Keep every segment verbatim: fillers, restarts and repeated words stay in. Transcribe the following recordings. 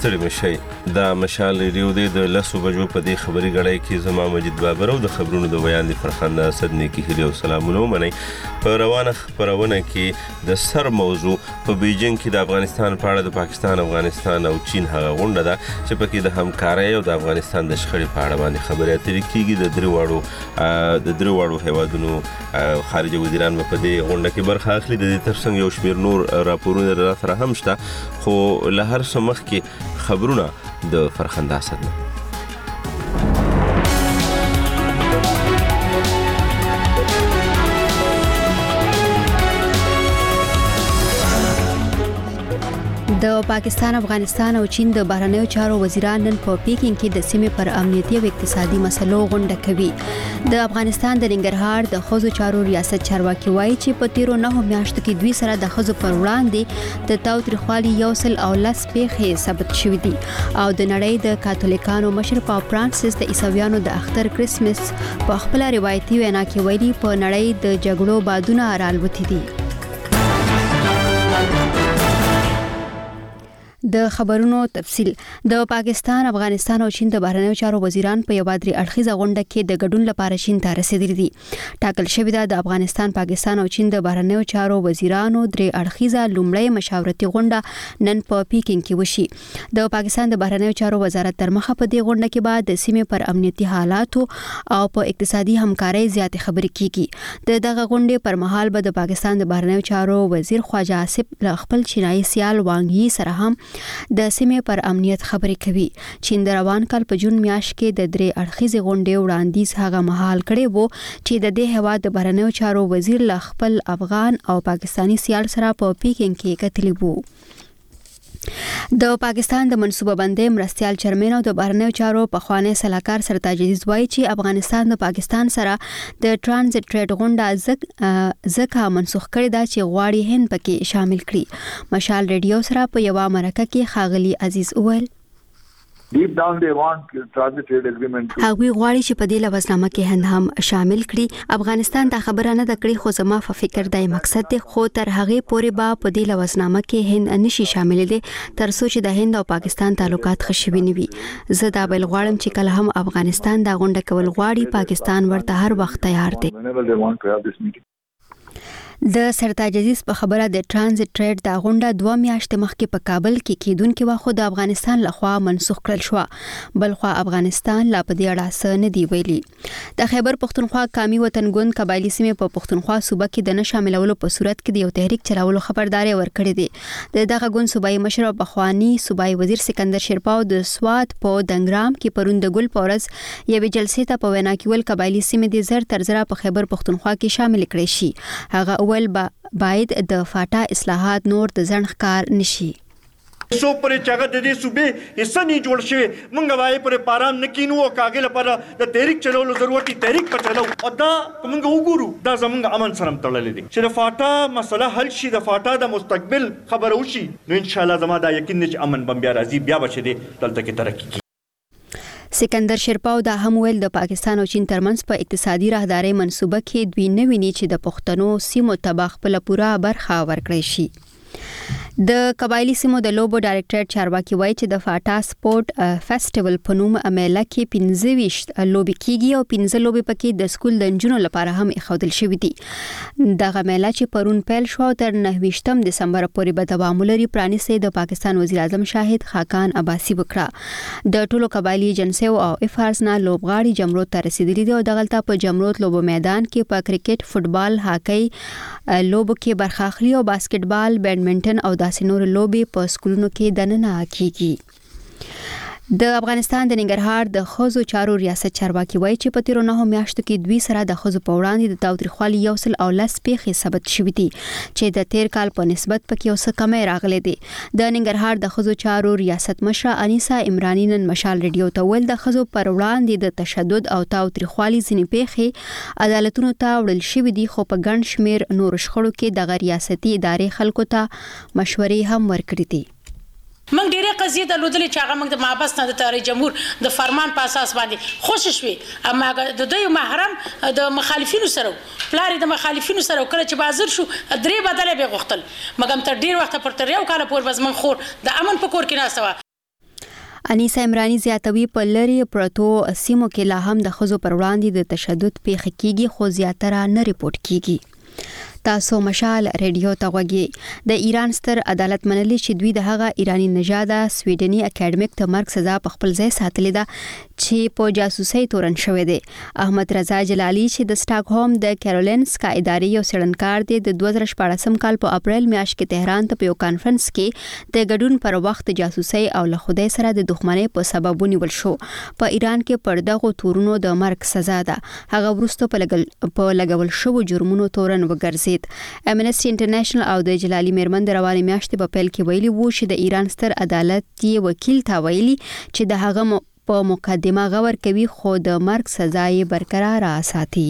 ستړي مشئ. دا مشال ریډیو دی د لسو بجو په دې خبري غړی کې زما مجید بابر او د خبرونو د ویاندې فرخنده اسد نیکي هیلې او سلامونه ومنئ. په روانه خپرونه کې د سر موضوع په بیجینګ کې د افغانستان په اړه د پاکستان، افغانستان او چین هغه غونډه ده چې پکې د همکارۍ او د افغانستان د شخړې په اړه باندې خبرې اترې کېږي. د درې واړو د درې واړو هیوادونو خارجه وزیران به په دې غونډه کې برخه اخلي. د دې ترڅنګ یو شمېر نور راپورونه را سره هم شته، خو له هر څه مخکې خبرونه د فرخنده اسد نه. د پاکستان، افغانستان او چین د بهرنیو چارو وزیران نن په پیکینګ کې د سیمې پر امنیتي او اقتصادي مسلو غونډه کوي. د افغانستان د ننګرهار د ښځو چارو ریاست چارواکي وایي چې په تیرو نهو میاشتو کې دوی سره د ښځو پر وړاندې د تاوتریخوالي یو سل او لس پیښې ثبت شوي دي او د نړۍ د کاتولیکانو مشر پاپ فرانسیس د عیسویانو د اختر کرسمس په خپل روایتي وینا کې ویلي په نړۍ د جګړو بادونه رالوتي دي. د خبرونو تفصیل. د پاکستان، افغانستان او چین د بهرنیو چارو وزیران په یو درې اړخیزه غونډه کې د ګډون لپاره چین ته رسیدلي دي. ټاکل شوې ده د افغانستان، پاکستان او چین د بهرنیو چارو وزیرانو درې اړخیزه لومړی مشاورتي غونډه نن په پیکینګ کې وشي. د پاکستان د بهرنیو چارو وزارت تر مخه په دې غونډه کې بعد د سیمې پر امنیتي حالاتو او په اقتصادي همکارۍ زیاتې خبرې کیږي. د دغه غونډې پر مهال به د پاکستان د بهرنیو چارو وزیر خواجه آصف له خپل چینایي سیال وانګ یي سره هم د سیمې پر امنیت خبرې کوي. چین د روان کال په جون میاشت کې د درې اړخیزې غونډې وړاندیز هغه مهال کړی وو چې د دې هیواد د بهرنیو چارو وزیر له خپل افغان او پاکستانی سیال سره په پیکینګ کې کتلی وو. د پاکستان د منصوبه بندۍ مرستیال چیرمن او د بهرنیو چارو پخوانی سلاکار سرتاج عزیز وایي چې افغانستان د پاکستان سره د ټرانزیت ټریډ غونډه ځکه منسوخ کړې ده چې غواړي هند پکې شامل کړي. مشال ریډیو سره په یوه مرکه کې ښاغلي عزیز وویل Deep down they want transit trade agreement. هغوی غواړي چې په دې لوزنامه کې هند هم شامل کړي. افغانستان دا خبره نه ده کړې، خو زما په فکر دا مقصد دی، خو تر هغه پورې به په دې لوزنامه کې هند نشي شامل دي تر څو چې د هند او پاکستان تعلقات ښه شوي نه وي. زه دا بل غواړم چې کله هم افغانستان دا غونډه کول غواړي، پاکستان ورته هر وخت تیار دی. د سرتاج عزیز په خبره د ټرانزیت ټریډ دا غونډه دوه میاشتې مخکې په کابل کې کېدونکې وه، خو د افغانستان لخوا منسوخ کړل شوه. بلخوا افغانستان لا په دې اړه څه نه دی ویلي. د خیبر پښتونخوا قامي وطن ګوند قبایلي سیمې په پښتونخوا صوبه کې د نه شاملولو په صورت کې د یو تحریک چلولو خبرداري ورکړې ده. د دغه ګوند صوبایي مشر او پخوانی صوبایي وزیر سکندر شیرپا د سوات په دنګرام کې پرون د ګل پورز یوې جلسې ته په وینا کې ول قبایلي سیمې د زر تر زره په خیبر پښتونخوا کې شامل کړي شي. هغه اول با باید د فاټا اصلاحات نور د ځنډ ښکار نشي. سو پرې چاغه د دې صوبې حصہ نه جوړ شي، مونږ وایي پرې پارام نکینو او کاغه لپاره د تحریک چلولو ضرورت تحریک په چلو او دا مونږ وګورو دا زمونږ امن سره تړلې دي چې د فاټا مسله حل شي، د فاټا د مستقبل خبرو شي، نو ان شاء الله زما دا یقین دی چې امن بم بیا راځي، بیا بچي دي دلته کې ترقی کی. سکندر شیرپاو دا هم ویل د پاکستان او چین ترمنځ په اقتصادي راهداري منصوبه کې دوی نه ویني چې د پښتنو سیمو تباخ په پوره برخه ورکړي شي. د قبایلی سیمو د لوبو ډایریکټر چارواکي وایي چې د فاټا سپورت فیسټیوال په نوم میله کې پنځه ویشت لوبې کیږي او پنځه لوبې پکې د سکول د نجونو لپاره هم ایښودل شوي دي. دغه میله چې پرون پیل شو تر نهه ویشتم دسمبر پورې به دوام ولري. پرانیسته د پاکستان وزیر اعظم شاهد خاقان عباسي وکړه. د ټولو قبایلی جنسیو او افارز نه لوبغاړي جمرود ته رسیدلي دي او دغلته په جمرود لوبو میدان کې په کرکټ، فوتبال، هاکی لوبو کې برخه اخلي او باسکټبال، بیډمنټن او داسې نور لوبې په سکولونو کې دننه کیږي. د افغانستان د ننګرهار د ښځو چارو ریاست چارواکي وایي چې په تیرو نهو میاشتو کې دوی سره د ښځو په وړاندې د تاوتریخوالي یو سل او لس پیښې ثبت شوي دي چې د تیر کال په نسبت پکې یو څه کمی راغلی دی. د ننګرهار د ښځو چارو ریاست مشره انیسا عمرانی نن مشال ریډیو ته ویل د ښځو پر وړاندې د تشدد او تاوتریخوالي ځینې پیښې عدالتونو ته وړل شوي دي، خو په ګڼ شمېر نورو شخړو کې دغه ریاستي ادارې خلکو ته مشورې هم ورکړي دي. من ډیره قضیه درلودلې چې هغه موږ د محبس نه د تاریخ جمهور د فرمان په اساس باندې خوش شوي، اما د دوی محرم د مخالفینو سره پلاری د مخالفینو سره کله چې بازار شو درې بدله به غوښتل، مګم تر ډیر وخت پر تر یو کال پور بس من خور د امن په کور کې ناسوه. انیسه عمرانی زیاتوي په لری پروتو سیمو کې لا هم د خزو پر وړاندې د تشدد پیښ کیږي خو زیاتره نه ریپورت کیږي. تاسو مشال ریډیو ته غوږی. د ایران ستر عدالت منلي چې دوی د هغه ایرانی نژاده سویډني اکیډمیک ته مرګ سزا په خپل ځای ساتلې ده چې په جاسوسي تورن شوې ده. احمد رضا جلالی چې د سټاکهولم د کیرولینسکا ادارې یو څېړنکار دی د دوه زره شپاړسم کال په اپریل میاشت کې تهران ته په یو کانفرنس کې د ګډون پر وخت جاسوسي او له خدای سره د دښمنۍ په سبب ونیول شو. په ایران کې پر دغه تورونو د مرګ سزا ده. هغه وروسته په لګل په لګول شو جرمونو تورن وګرځي. امنسټي انټرنیشنل او د جلالي میرمن د رواني میاشتې په پیل کې ویلي وو چې د ایران ستر عدالت یې وکیل تا ویلي چې د هغه په مقدمه غور کوي خو د مرګ سزا یې برقرار ساتي.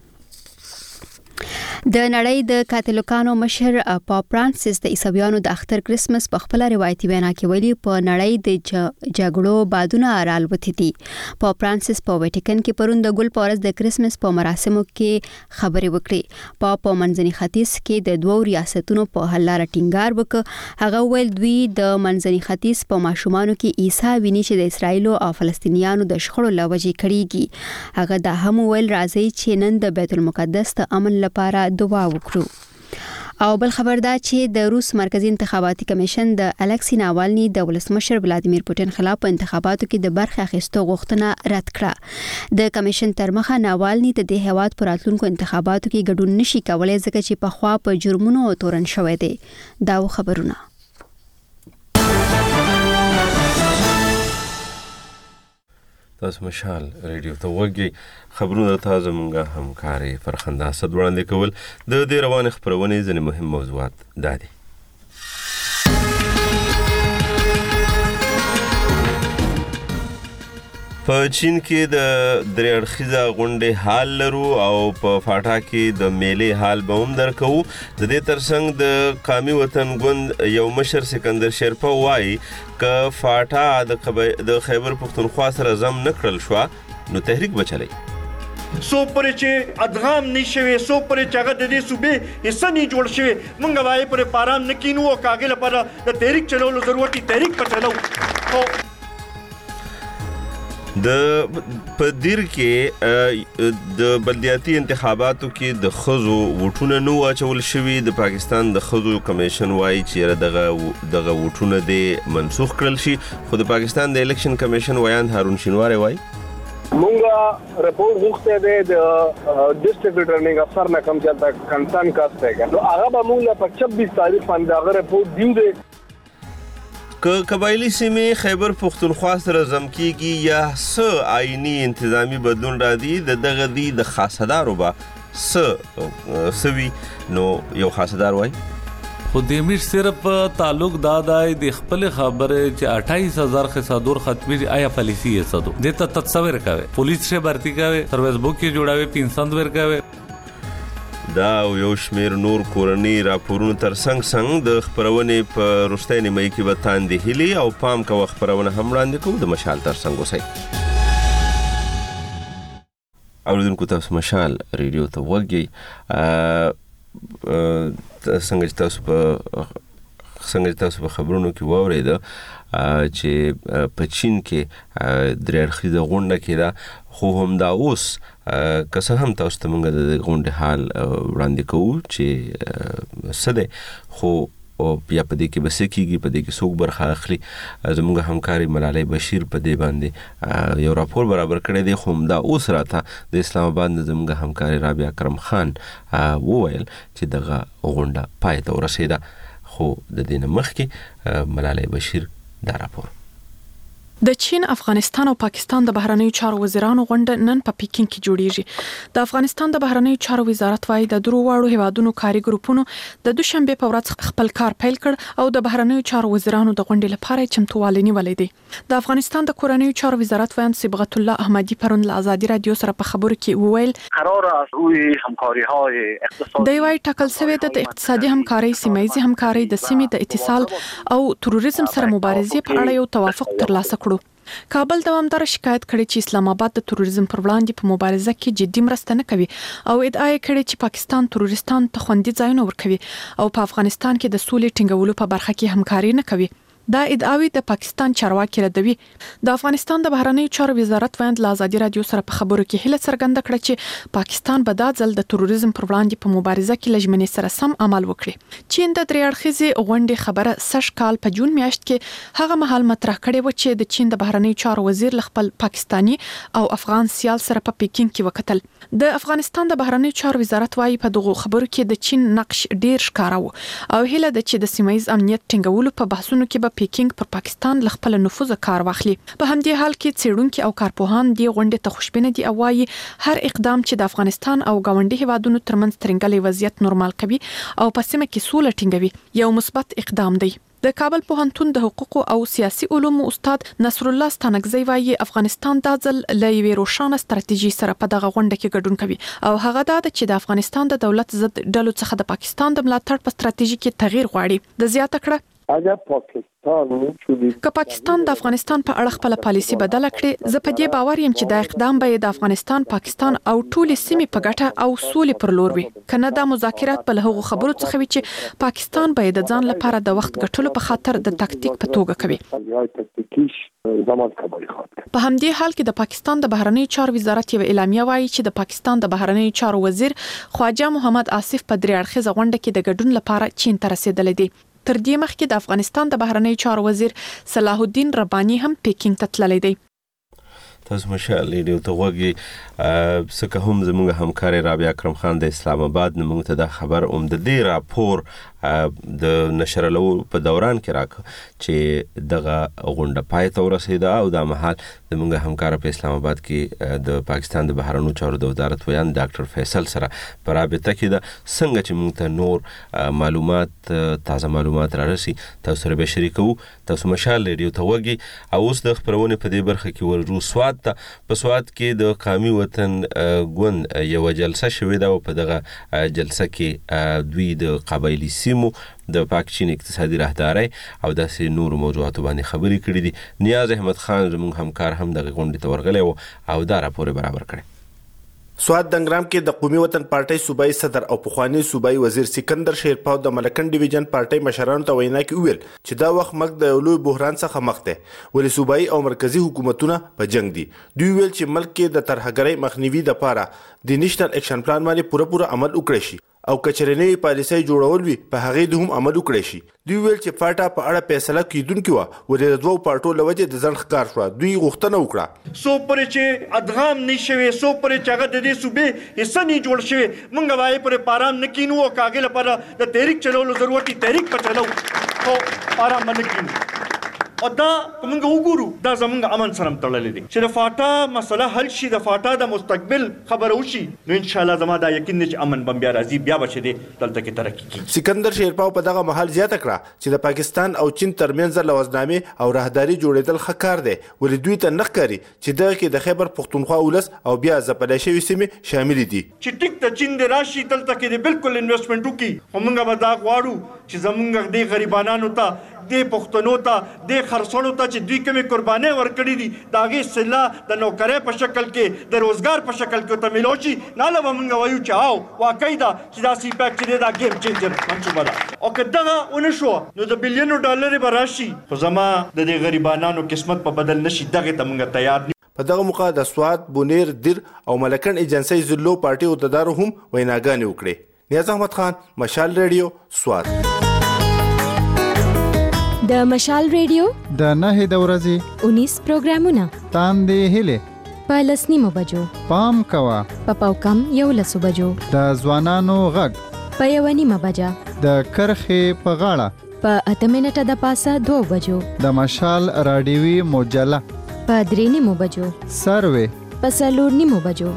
د نړۍ د کاتولیکانو مشر پاپ فرانسیس د عیسویانو د اختر کرسمس په خپل روایتي وینا کې ویلي په نړۍ د جګړو بادونه رالوتي دي. پاپ فرانسیس په ویټیکن کې پرون د ګل پورز د کرسمس په مراسمو کې خبرې وکړې. پاپ په منځني ختیځ کې د دوو ریاستونو په حل لاره ټینګار وکړ. هغه ویل دوی د منځني ختیځ په ماشومانو کې عیسی ویني چې د اسرایل او فلسطینیانو د شخړو لوجې کړيږي. هغه دا هم ویل راځي چې نن د بیت المقدس ته امن لپاره دعا وکړو. او بل خبر دا چې د روس مرکزی انتخاباتي کمیشن د الکسی ناوالني د ولسمشر ولادیمیر پوتین خلاف په انتخاباتو کې د برخه اخیستو غوښتنه رد کړه. د کمیشن تر مخه ناوالني د دې هیواد پر راتلونکو انتخاباتو کې ګډون نشي کولای ځکه چې په خوا په جرمونو تورن شوی دی. دا خبرونه تاسو مشال ریډیو ته وګورئ. خبرونه تازه مونږه همکاري فرخنده اسد وړاندې کول. د دې روان خبرونه ځنې مهم موضوعات دادي. په چین کې د درې اړخیزه غونډې حال لرو او په فاټا کې د میلې حال به هم درکو. د دې ترڅنګ د قومي وطن ګوند یو مشر سکندر شیرپا وایي که فاټا د خیبر پښتونخوا سره زم نه کړل شو نو تحریک به چلی. سو پرې چې ادغام نه شوي، سو پرې چې هغه د دې صوبې حصه نه جوړ شوي، موږ وایي پرې پارام نه کینو او کاږه لپاره د تحریک چلولو ضرورت تحریک په چلو. د پدیر کې د بلدیاتي انتخاباتو کې د خزو ووټونه نو اچول شوي. د پاکستان د خزو کمیشن وایي چې دغه دغه ووټونه د منسوخ کړل شي، خو د پاکستان د الیکشن کمیشن ویان هارون شینواری وایي مونږه رپورټ غوښته ده د ډیسټریکټ ریټرنینګ افسر نه کوم چې کنسرن کاسته ہے نو هغه به مونږ په چھبیس تاریخ باندې هغه رپورټ دیو ده. که قبایلی سیمې خیبر پښتونخوا سره زم کیږي یا څه آئینی انتظامی بدلون راځي د دغه دی د خاصدارو به څه سوي نو یو خاصدار وای خو د امیر صرف تعلق دادای د خپل خبره چې اٹھائیس ہزار خسادور ختمي آیا پالیسی یې صدو دته تصور کوي پولیس شه برتی کوي سروس بوک کې جوړاوي پینسند ور کوي. دا یو شمیر نور کورنی راپورونو تر څنګ څنګ د خبرونې په رښتیا نیمه کې به تاندې هلي او پام کوه خبرونه هم وړاندې کوو. د مشال تر څنګ اوسئ. اوریدونکو تاسو مشال ریډیو ته وګورئ. څنګه چې تاسو په څنګه چې تاسو په خبرونو کې واورېده چې په چین کې درې اړخیزه غونډه کېده، خو هم دا اوس که څه هم تاسو ته موږ د غونډې حال وړاندې کوو چې څه دی، خو بیا په دې کې به څه کېږي، په دې کې څوک برخه اخلي. زموږ همکاري ملالۍ بشیر په دې باندې یو راپور برابر کړی دی، خو همدا اوس راته د اسلام آباد نه زموږ همکاري رابعه کرم خان وویل چې دغه غونډه پای ته ورسېده. خو د دې نه مخکې ملالۍ بشیر دا راپور. د چین، افغانستان او پاکستان د بهرنیو چارو وزیرانو غونډه نن په پکین کې جوړیږي. د افغانستان د بهرنیو چارو وزارت وايي د درو واړو هیوادونو کاري ګروپونو د دوشنبه په ورځ خپل کار پیل کړ او د بهرنیو چارو وزیرانو د غونډې لپاره چمتووالی نیولې دي. د افغانستان د کورنیو چارو وزارت ویان صبغت الله احمدی پرون له آزادی رادیو سره په خبرو کې وویل قرار است روی همکاری‌های اقتصادی د وای ټاکل شوی د اقتصادي همکاري، سیمایي همکاري، د سیمې د اتصال او تروریزم سره مبارزې په اړه یو توافق ترلاسه کړو. کابل دوامدار شکایت کړي چې اسلام آباد د تروریزم پر وړاندې په مبارزه کې جدي مرسته نه کوي او ادعا کړي چې پاکستان تروریستان ته خوندي ځایونه ورکوي او په افغانستان کې د سولې ټینګولو په برخه کې همکاري نه کوي. دا ادعاوی د پاکستان چارواکي ردوي. د افغانستان د بهرنیو چارو وزارت ویاند له ازادي رادیو سره په خبرو کې هیله څرګنده کړه چې پاکستان به دا ځل د تروریزم پر وړاندې په مبارزه کې لجمنې سره سم عمل وکړي. چین د درې اړخیزې غونډې خبره سږ کال په جون میاشت کې هغه مهال مطرح کړې و چې د چین د بهرنیو چارو وزیر خپل پاکستانی او افغان سیال سره په پیکینګ کې وکتل. د افغانستان د بهرنیو چارو وزارت وايي په دغه خبرو کې د چین نقش ډیر ښکاره و او هیله ده چې د سیمایي امنیت ټینګولو په بحثونو کې به پیکینګ پر پاکستان ل خپل نفوذ کار واخلي. په همدې حال کې څېړونکو او کارپوهان دی غونډې ته خوشبینه دي او وايي هر اقدام چې د افغانستان او گاونډي هیوادونو ترمنځ ترنګلې وضعیت نورمال کوي او په سیمه کې سوله ټینګوي یو مثبت اقدام دی. د کابل پوهنتون د حقوقو او سیاسي علومو استاد نصر الله ستانکزی وايي افغانستان د ځل له یوې روښانه ستراتیژي سره په دغه غونډه کې ګډون کوي او هغه دا چې د افغانستان د دولت ضد ډلو څخه د پاکستان د ملاتړ په ستراتیژي کې تغییر غواړي. د زیاته کړه اگر پاکستان که پاکستان د افغانستان په اړه خپل پالیسی بدل کړي زه په دې باور یم چې دا اقدام به د افغانستان پاکستان او ټولې سیمې په ګټه او سولې پر لور وي. کنه دا مذاکرات په هغو خبرو څخه وي چې پاکستان به د ځان لپاره د وخت ګټلو په خاطر د تاکتیک په توګه کوي. په همدې حال کې د پاکستان د بهرنیو چارو وزارت یو اعلامیه وايي چې د پاکستان د بهرنیو چارو وزیر خواجه محمد آصف په درې اړخیزه غونډه کې د ګډون لپاره چین ته رسیدلی دی. تر دې مخکې د افغانستان د بهرنیو چارو وزیر صلاح الدین رباني هم پیکینګ ته تللی دی. تاسو مشال لیدو ته وګي څنګه هم زموږ همکار رابعه اکرم خان د اسلام آباد نه موږ ته د خبر اوم د دې راپور د نشرلو په دوران کې راک چې دغه غونډه پای ته ورسېده او د مهال زموږ همکار په اسلام آباد کې د پاکستان د بهرنیو چارو د وزارت ویان ډاکټر فیصل سره په رابطه کې د څنګه چې موږ ته نور معلومات تازه معلومات رارسي تاسو سره به شریکو. تاسو مشال لیدو ته وګي او اوس د خبرونه په دې برخه کې ورجو سواد په سواد کې د قومي وطن ګوند یو جلسه شوې ده او په دغه جلسه کې دوی د قبایلی سیمو د پاک چین اقتصادي راهداري او داسې نور موضوعات باندې خبرې کړې دي. نیاز احمد خان زموږ همکار هم دغه غونډې ته ورغلی او دا راپور برابر کړی. سواد دنګرام کې د قومي وطن پارټي صوبایي صدر او پخوانی صوبایي وزیر سکندر شیرپاو د ملکن ډیویژن پارټي مشرانو ته وینا کې ویل چې دا وخت مګ د لوی بحران څخه مخ دی ولې صوبایي او مرکزی حکومتونه په جنگ دي. دوی ویل چې ملک کې د ترهګرۍ مخنیوي لپاره د نېشنل اکشن پلان باندې پوره پوره عمل وکړي شي او کچرنی پالیسي جوړول وي په هغه د هم عمل وکړي شي. دوی ویل چې فاټا په اړه فیصله کیدونکې و ولې د دوه پارټو لوجه د ځن ښکار شو. دوی غوښتنه وکړه سو پر چې ادغام نشوي سو پر چې هغه د دې صوبې حصہ نه جوړ شي مونږ وایي پر پارام نکینو او کاغه لپاره د تحریک چلولو ضرورتي تحریک په چلو او پارام نکینو او دا کومه وګورو دا زمونږ امن سره تړلې دي چې د فاټا مسله حل شي د فاټا د مستقبل خبره وشي نو ان شاء الله زما دا یقین چې امن بم بیا راځي بیا بچي دي دلته کې ترقی کوي. سکندر شیرپاو په دغه محل زیاته کړه چې د پاکستان او چین ترمنځ لوزنامې او راهداري جوړېدل ښکار دي ولې دوی ته نخکاري چې دغه کې د خیبر پختونخوا ولس او بیا ځپلې شوی سیمې شامل دي چې ټیک ته چین د راشي دلته کې بالکل انویسټمنټ وکي همغه به دا غواړو چې زمونږ د غریبانو ته د پښتنو ته د خرڅونو ته چې دوی کومې قربانۍ ورکړي دي د هغې صله د نوکرۍ په شکل کې د روزګار په شکل کې ورته میلاو شي نه له به موږ وایو چې او واقعي ده چې دا سی پیک چې دی دا ګیم چینجر منصوبه ده او که دغه ونه شوه نو د بلیونو ډالرې به راشي خو زما د دې غریبانانو قسمت په بدل نشي دغې ته موږ تیار نه. په دغه موقع د سواد بونیر دیر او ملکن ایجنسی زلو پارټي عہدیدارو هم ویناګانې وکړې. نیاز احمد خان مشال ریډیو سواد. د مشال ریډیو د نهه د ورځې انیس پروګرامونه تاندې هله په لسنیمو بجو پام کوا په پاوکم یو لسو بجو د ځوانانو غږ په یو نیمه بجه د کرخې په غاړه په اته منټه د پاسه دوه بجو د مشال رادیوي مجله په درې نیمو بجو سروې په څلور نیمو بجو.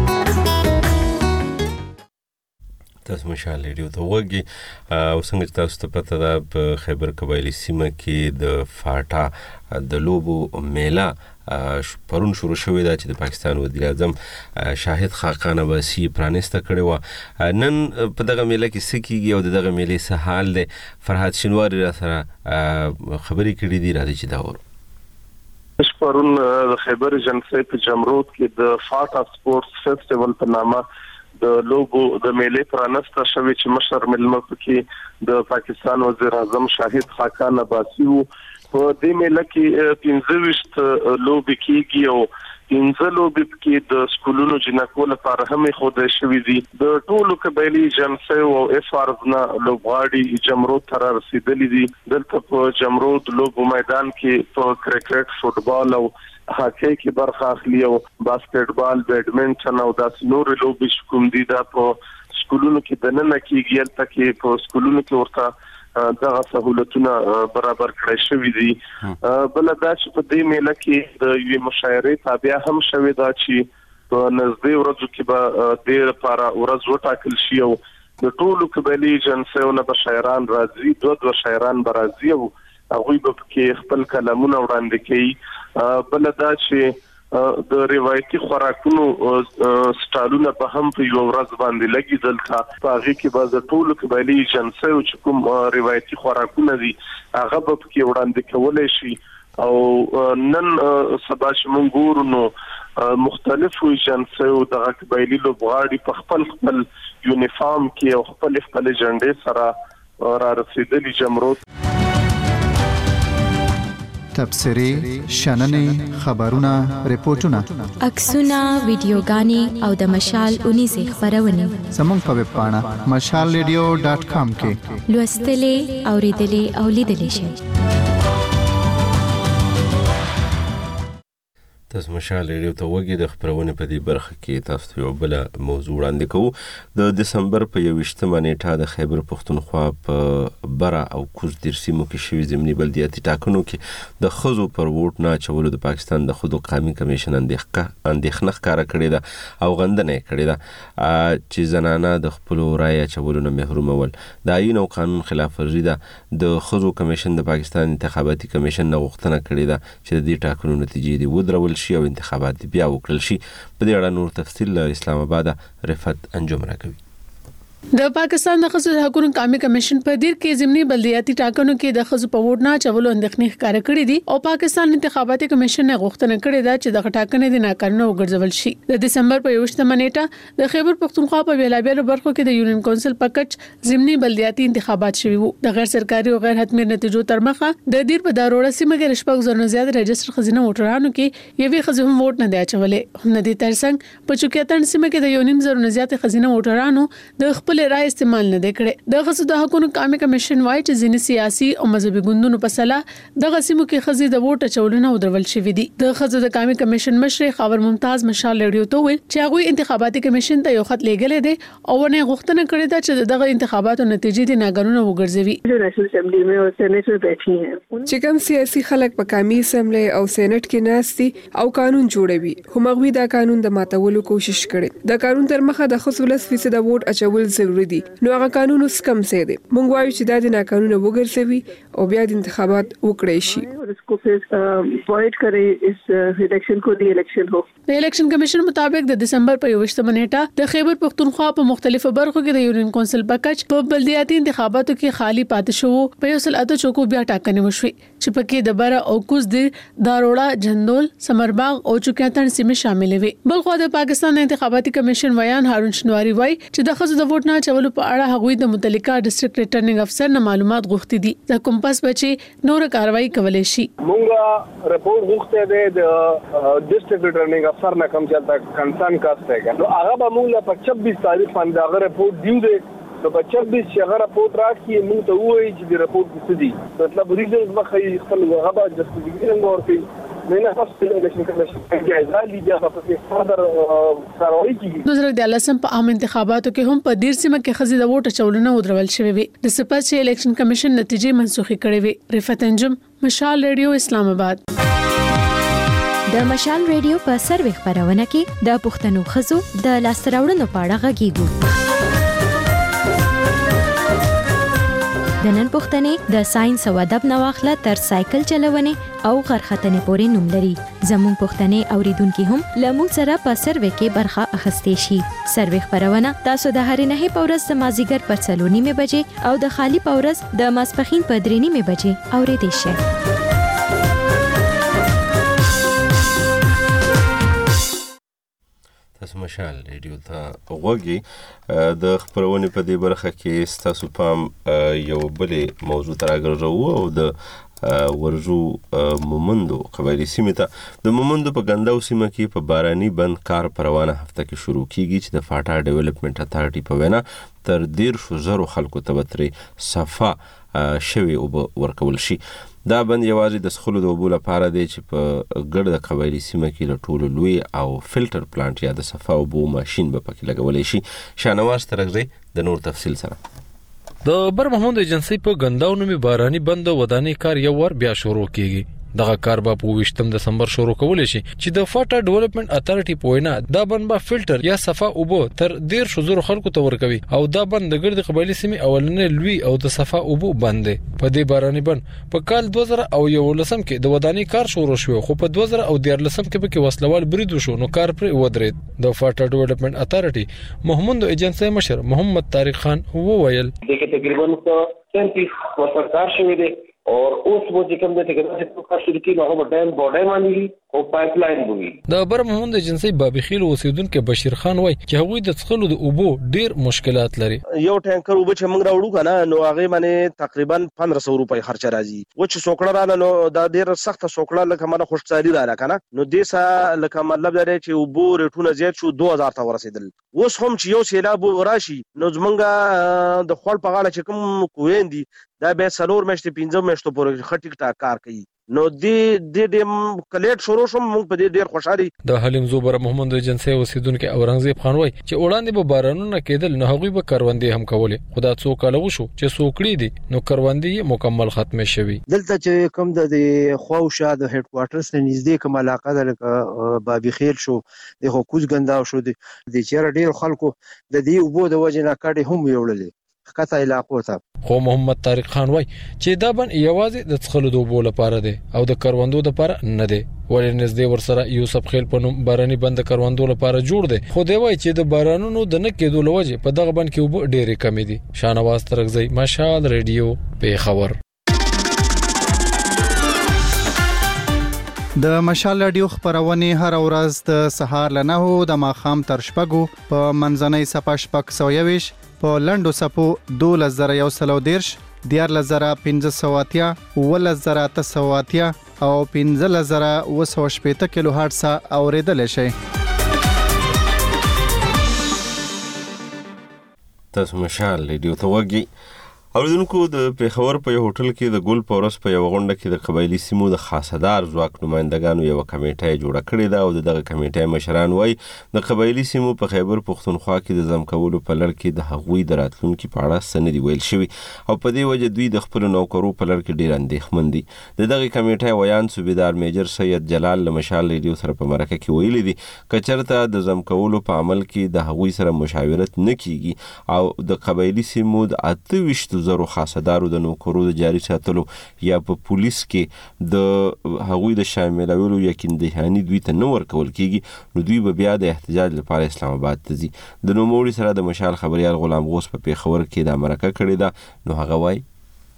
تاسو مشال لیدو ته وګي او څنګه چې تاسو ته پته ده په خیبر قبایلی سیمه کې د فاټا د لوبو میله پرون شروع شوې ده چې د پاکستان وزیر اعظم شاهد خاقان عباسي پرانیسته کړې وه. نن په دغه میله کې څه کیږي او د دغه میلې څه حال دی؟ فرهاد شینواري را سره خبرې کړې دي، راځي چې دا ورو. پرون د خیبر ایجنسی په جمرود کې د فاټا سپورتس فیسټیول په نامه د لوبو د میلې پرانسته شوې چې مشر ملمه پکې د پاکستان وزیر اعظم شاهد خاقان عباسي وو په دې مېله کې پنځه ویشت لوبې کېږي او پنځه لوبې کې د سکولونو جنکو لپاره هم خوده شوې دي. د ټولو قبایلي جنسي او اف آرز نه لوبغاړي جمرود ته رسیدلي دي. دلته په جمرود لوبو میدان کې په کرکټ، فوټبال او هاکی کې برخه اخلي او باسکټبال، بیډمنټن او داسې نور لوبې کوم دي دا په سکولونو کې د نن کېږي. البته کې په سکولونو کې ورته دغه سہولتونه برابر کړی شوی دي. بل دا چې په دې میله کې د یوې مشاعرې تابع هم شوې ده چې په نږدې ورځو کې به دې لپاره ورځ وټاکل شي او د ټولو قبایلي جنسیو نه به شاعران راځي. دوه دوه شاعران به راځي او هغوی به کې خپل کلامونه وړاندې کوي. بل دا چې د روایتي خوراکونو سټالونه به هم په یو ورځ باندې لګي. دلته په هغه کې به د ټولو قبایلي جنسیو چې کوم روایتي خوراکونه دي هغه به کې وړاندې کولای شي او نن سبا چې موږ ګورو نو مختلفو جنسیو د قبایلي لوبغاړي په خپل خپل یونیفارم کې او خپل خپل جنډې سره را رسیدلي جمرود. تبصري، شننې، خبرونه، ریپورتونه، عکسونه، ویډیوګانې او د مشال اونیزه خبرونه زموږ په ویب پاڼه مشال ریډیو ډاټ کام کې لوستلې، اوریدلې او لیدلې شئ. تاسو مشال ریډیو ته وګورئ. د خبرونه په دې برخه کې تاسو ته یو بل موضوع وړاندې کوو. د دسمبر په یوویشتمه نیټه د خیبر پښتونخوا په بره او کوز دیر سیمو کې شوي ضمني بلدیاتي ټاکنو کې د ښځو پر ووټ نه اچولو د پاکستان د ښځو قومي کمیشن اندېښنه ښکاره کړې ده او غندنه یې کړې ده چې زنانه د خپلو رایې اچولو نه محرومول د آیین او قانون خلاف ورزي ده. د ښځو کمیشن د پاکستان انتخاباتي کمیشن نه غوښتنه کړې ده چې د دې ټاکنو نتیجې دې ودرول شي او انتخابات بیا وکړل شي. په دې اړه نور تفصیل له اسلام آباد رفعت انجم راکوي. د پاکستان د ښځو حقوقو قومي کمیشن په دیر کې ضمني بلدیاتي ټاکنو کې د ښځو په ووټ نه اچولو اندېښنې ښکاره کړې دي او پاکستان انتخاباتي کمیشن نه غوښتنه کړې ده چې د ټاکنې د ناکارونه وګرځول شي. د دسمبر په یوویشتمه نیټه د خیبر پښتونخوا په بیلابیلو برخو کې د یونین کونسل په کچ ضمني بلدیاتي انتخابات شوي وو. د غیر سرکاري او غیر حتمي نتیجو تر مخه د دیر په داروړه سیمه کې شپږ زره زیات رجستر خزینه ووټرانو کې یوې ښځې هم ووټ نه دی اچولې. هم د ترڅنګ په چوکیاتن سیمه کې د یونین زره زیات خزینه ووټرانو د خپل رائے استعمال نه دی کړی. د ښځو د حقوقو قومي کمیشن وايي چې ځینې سیاسي او مذهبي ګوندونو په صلاح د غسیمو کې ښځې د ووټ اچولو نه ودرول شوې دي. د ښځو د قومي کمیشن مشر خاور ممتاز مشال ریډیو ته ویل چې هغه انتخاباتي کمیشن ته یو خط لیږلی دی او ونه غوښتنه کړې ده چې دغه انتخاباتو نتیجې د ناګرونه وګرځوي. نېشنل اسمبلی میں اور سینټ میں بیٹھی ہیں چې کوم سیاسي خلک په قومي اسمبلی او سېنات کې ناستي او قانون جوړوي هم هغه دا قانون د ماتولو کوشش کړي. د قانون تر مخه د خصوص لس فیصد ووټ اچول ضروري دي. نو هغه قانون اوس کم څه دی. مونږ وایو چې دا د ناقانونه وګرځوي او بیا د انتخابات وکړي شي او اسکو پھر وایډ کړي اس الیکشن کو دی الیکشن هو. د الیکشن کمیشن مطابق د دسمبر په یوویشتمه نیټه د خیبر پښتونخوا په مختلفو برخو کې د یونین کونسل په کچ په بلدیاتي انتخاباتو کې خالی پاتې شو. په یو سل اته چوکو بیا ټاکنې وشوي چې پکې د بره او کوز دی داروړه، جندول، سمرباغ او چوکیاتن سیمې شامل وي. بلخو د پاکستان انتخاباتي کمیشن ویان هارون شنواری وایي چې د ښځو د ووټ نه اچولو په اړه هغوی د متعلقه ډیسټریکټ ریټرنینګ افسر نه معلومات غوښتي دي. د کوم پس بچي نور کاروایی کولای شي. مونږه رپورټ غوښته ده د ډیسټریکټ ریټرنینګ افسر نه کوم چې کنسرن کاسته ہے نو هغه به موږ په چھبیس تاریخ باندې هغه رپورټ دیو ده. نو په چھبیس چې هغه رپورټ راکړي موږ ته وایي چې د رپورټ څه دي. مطلب ریزنز مخې خپل هغه به جسټیفیکیشن ورکړي. نه خاص په الیکشن کمیشن کې ځالي بیا په فردر کاروایی کیږي. د زر د لسم په عام انتخاباتو کې هم په ډیر سیمه کې ښځې د ووټ اچولو نه ودرول شوې وي. د سپس چې الیکشن کمیشن نتیجې منسوخي کړې وي. رفعت انجم، مشال ریډیو، اسلام آباد. د مشال ریډیو په سروي خبرونه کې د پښتنو ښځو د لاستراوړنو په اړه غږیږو. د نن پښتنې د ساينس او ادب نواخله تر سایکل چلونې او غرختنې پورې نوم لري. زموږ پښتنې اوریدونکو هم لمون سره په سروي کې برخه اخستې شي. سروي خبرونه تاسو د هرې نه په ورځ د مازیګر پر څلور نیمه بجې او د خالی په ورځ د ماسپخین په درې نیمه بجې اوریدئ شئ. تاسو مشال ریډیو ته غوږی. د خبرونې په دې برخه کې تاسو پام یو بلې موضوع ته راګرځو او د ورزو مومندو قبایلی سیمه ته د مومندو په ګنداو سیمه کې په باراني بند کار په روانه هفته کې شروع کیږي چې د فاټا ډیولپمنٹ اتھارټي په وینا تر ډیر شو زرو خلکو ته بتري صفا شوی او ورکول شي. دا بند یوازې د سخلو د اوبو لپاره دی چې په ګډ د قبایلی سیمه کې له ټولو لوی او فلټر پلانټ یا د صفا اوبو ماشین به پکې لګولی شي. شاهنواز ترغزی د نور تفصیل سره. د بر محمود ایجنسی په ګنداو نومي باراني بند ودانۍ کار یو ور بیا شروع کیږي. دغه کار به په ویشتم دسمبر شروع کول شي چې د فاټا ډیولپمنٹ اتھارټي په وینا دا بند به فلټر یا صفا اوبو تر ډیر شزور خلکو ته ورکوي او دا بند د ګرد قبایلی سیمې اولنې لوی او د صفا اوبو بند دی. په دې باراني بند په کال دوه زره او یولسم کې د ودانۍ کار شروع شو خو په دوه زره او دیارلسم کې به کې وسلوال برید وشو نو کار پر ودرید. د فاټا ډیولپمنٹ اتھارټي محمود ایجنسی مشر محمد طارق خان وویل دغه تقریبا سینتیس ورته کار شوی دی اور اوس مو چې کوم د ټکنالوژي په کار شروع کیږي هغه ډیم بورډای باندې او پایپ لاین بوي. د بر محمود ایجنسی بابي خیل اوسیدونکو بشیر خان وای چې هغوی د څخلو د اوبو ډیر مشکلات لري. یو ټانکر اوبه چې موږ راوړو کنه نو هغه باندې تقریبا پندرہ سو روپۍ خرچه راځي. و چې سوکړه را نو دا ډیر سخت سوکړه لکه مله خوشحالي را کنه نو دیسا لکه مطلب لري چې اوبو ریټونه زیات شو دو هزار ته ورسېدل. اوس هم چې یو سیلاب راشي نو زمونږ د خپل په غاړه چې کوم کویندي دا به څلور میاشتې پنځه میاشتو پورې خټیک ټا کار کوي نو دې دې دې کلیټ شروع شوم موږ په دې ډیر خوشحالي. د حلیم زوبر محمد ایجنسی اوسیدونکو اورنګزیب خان وای چې وړاندې به بارانونه کېدل نه هغوی به کروندې هم کولې خدا څو کاله وشو چې سوکړي دي نو کروندې مکمل ختم شوي. دلته چې کوم د خواوشا د هډ کوارټرز ته نږدې کوم علاقه ده بابي خیل شو د حکومت ګنداو شو د چیرې ډیر خلکو د دې وبو د وجه نه کډي هم ویولې کته علاقو ته. خو محمد طارق خان وای چې دا بن یوازې د څخلو د اوبو لپاره دی او د کروندو لپاره نه دی ولې نږدې ورسره یوسف خیل په نوم باراني بند کروندو لپاره جوړ دی خو دی وای چې د بارانونو د نه کېدو لوجه په دغه بند کې اوبو ډېرې کمې دي. شاهنواز ترغزی مشال ریډیو پیښور. د مشال رادیو خبرونه هر ورځ د سهار له نهو د ماښام تر شپږو په منځنۍ صفه شپږ سوه یویشت په لنډو صفو دولس زره یو سل او دېرش دیارلس زره پنځه سوه اتیا اوولس زره اته سوه اتیا او پنځلس زره اوه سوه شپېته کیلو هرټز اورېدلی شئ. تاسو مشال رادیو ته وګورئ. اوریدونکو د پیښور په یو هوټل کې د ګل پورس په یو غونډه کې د قبایلی سیمو د خاصدار ځواک نمائندګانو یو کمیټه جوړه کړې ده او دغه کمیټه مشران وای د قبایلی سیمو په خیبر پښتونخوا کې د ځم کولو په لړ کې د هغوی د راتلونکو په اړه سندري ویل شوی او په دې وجه دوی د خپل نوکرو په لړ کې ډیر اندېښمن دي. د دغه کمیټه ویان صوبیدار میجر سید جلال له مشال ریډیو سره په مرکه کې ویلي دي کچرته د ځم کولو په عمل کې د هغوی سره مشاورت نه کیږي او د قبایلی سیمو د اته ویشت زرو خاصدارو د نوکرو د جاري ساتلو یا په پولیس کې د هغوی د شاملولو یقین دهانی دوی ته نه ورکول کیږي نو دوی به بیا د احتجاج لپاره اسلام آباد ته ځي. د نوموړي سره د مشال خبريال غلام غوث په پیښور کې د مرکه کړې ده نو هغه وای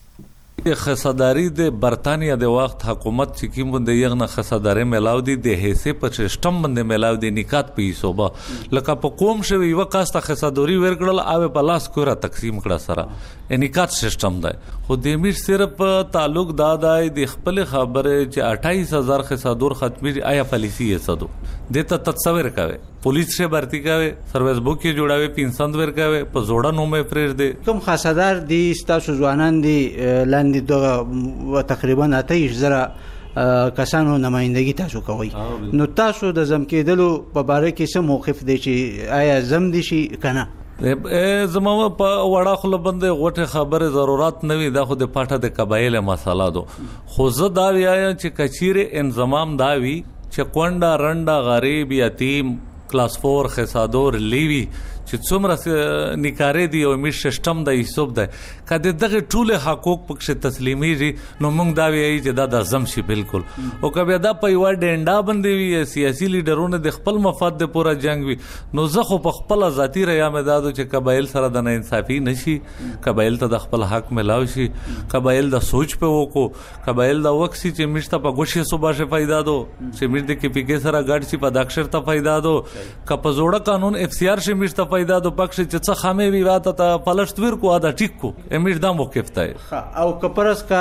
خصداری د برتانیا د وخت حکومت چې کوم د یغنه خصداري ملاو دي د حصے په سیستم باندې ملاو دي نکات په حسابه لکه په قوم شوی یو کاسته خصدوري ورکړل او په لاس کورا تقسیم کړه سره نکات سیستم دی خو د امیر صرف تعلق دادای د خپل خبره چې اٹھائیس ہزار خصدور ختمي آیا پالیسی یې صدو دته تصور کوي پولیس سے بھرتی کوي سروس بوک کې جوړاوي پینسند ور کوي په زوړه نومه فریر دي کوم خاصدار دي تاسو ځوانان دي لاندې دغه تقریبا اته زره کسانو نمائندګي تاسو کوي نو تاسو د زم کېدلو په باره کې څه موقف دی چې آیا زم دي شي کنه زما په وړه خپل باندې غوټه خبره ضرورت نه وي دا خو د پټه د قبایل مسله دو خو زه دا وایم چې کچيره انضمام دا وي چې کونډه رنده غریب یتیم کلاس فور خصادور لیوی چې څومره نکاره دی او می سیستم د حساب ده کله دغه ټول حقوق پکې تسلیمي نو موږ دا وایي چې دا د اعظم شي بالکل او کبه دا په یو ډنډا باندې وي سیاسي لیډرونه د خپل مفاد د پورا جنگ وي نو زه خو په خپل ذاتی ریا مې دادو چې قبایل سره د نه انصافي نشي قبایل ته د خپل حق ملاوي شي قبایل د سوچ په وکړو قبایل د وخت چې مشته په ګوشي صبح شه فائدہ دو چې مې د کې پی کې سره ګډ شي په داکشر ته فائدہ دو کپ زوړه قانون اف سی آر شه مشته فائدہ دو پکش چې څه خامې وی واته ته پلشتویر کو ادا ټیک کو امیر دا موقف ته او کپرس کا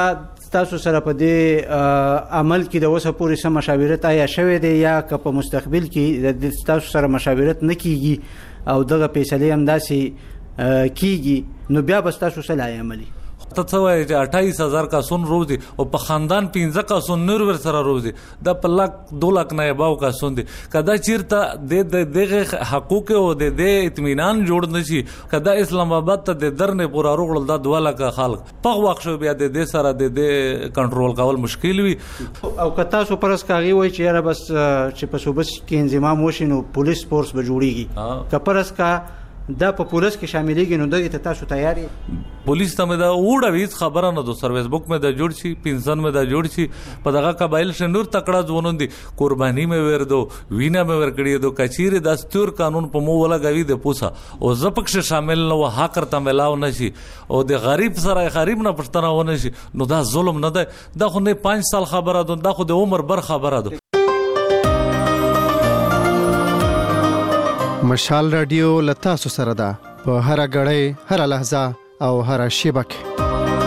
تاسو سره په دې عمل کې د اوسه پورې سم مشاورت آیا شوی دی یا که په مستقبل کې د تاسو سره مشاورت نه کیږي او دغه فیصله هم داسې کیږي نو بیا به تاسو سره عملي ته څه وایي چې اٹھائیس هزار کسون روزي او په خاندان پنځه کسون نور ور سره روزي د په لاک دو لاک نه باو کسون دي کدا چیرته د دغه حقوق او د دې اطمینان جوړ نشي کدا اسلام آباد ته د درنه پورا روغل د دوه لاک خلک په وخت شو بیا د دې سره د دې کنټرول کول مشکل وي او کتا سو پرس کاږي وای چې را بس چې په صوبس کې انضمام وشي نو پولیس فورس به جوړیږي کپرس کا دا په پولیس کې شاملېږي نو دغه ته تاسو تیاری پولیس ته مې دا وړه خبره نه دو سرویس بک مې دا جوړ شي پنځن مې دا جوړ شي په دغه قبایل شنور تکړه ځونون دي قرباني مې ور دو وینا مې ور کړی دو کچیر د استور قانون په مو ولا غوي د پوسا او زپکش شامل نو حق تر ملاو نشي او د غریب سره غریب نه پښتنه ونه شي نو دا ظلم نه ده دا خو نه پنځه سال خبره ده دا خو د عمر بر خبره ده مشال رادیو لتا سو سره ده په هر غړې هر لحظه او هر شیبه کې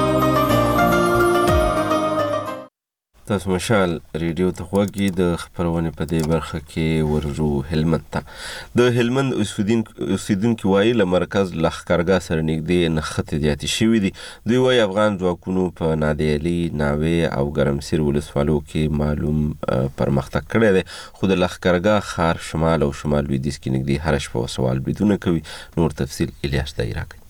تاسو مشال ریډیو ته خوږی د خبرونه په دې برخه کې ورجو هلمند ته د هلمند اوسیدونکو وایي له مرکز لخرګا سره نږدې نخته زیاتې شوې دي دوی وایي افغان ځواکونو په نادیالي ناوې او ګرمسیر ولسوالو کې معلوم پرمختګ کړی دی خو د لخرګا ښار شمال او شمال لویدیځ کې نږدې هر شپه سوال بریدونه کوي نور تفصیل الیاس دایره کوي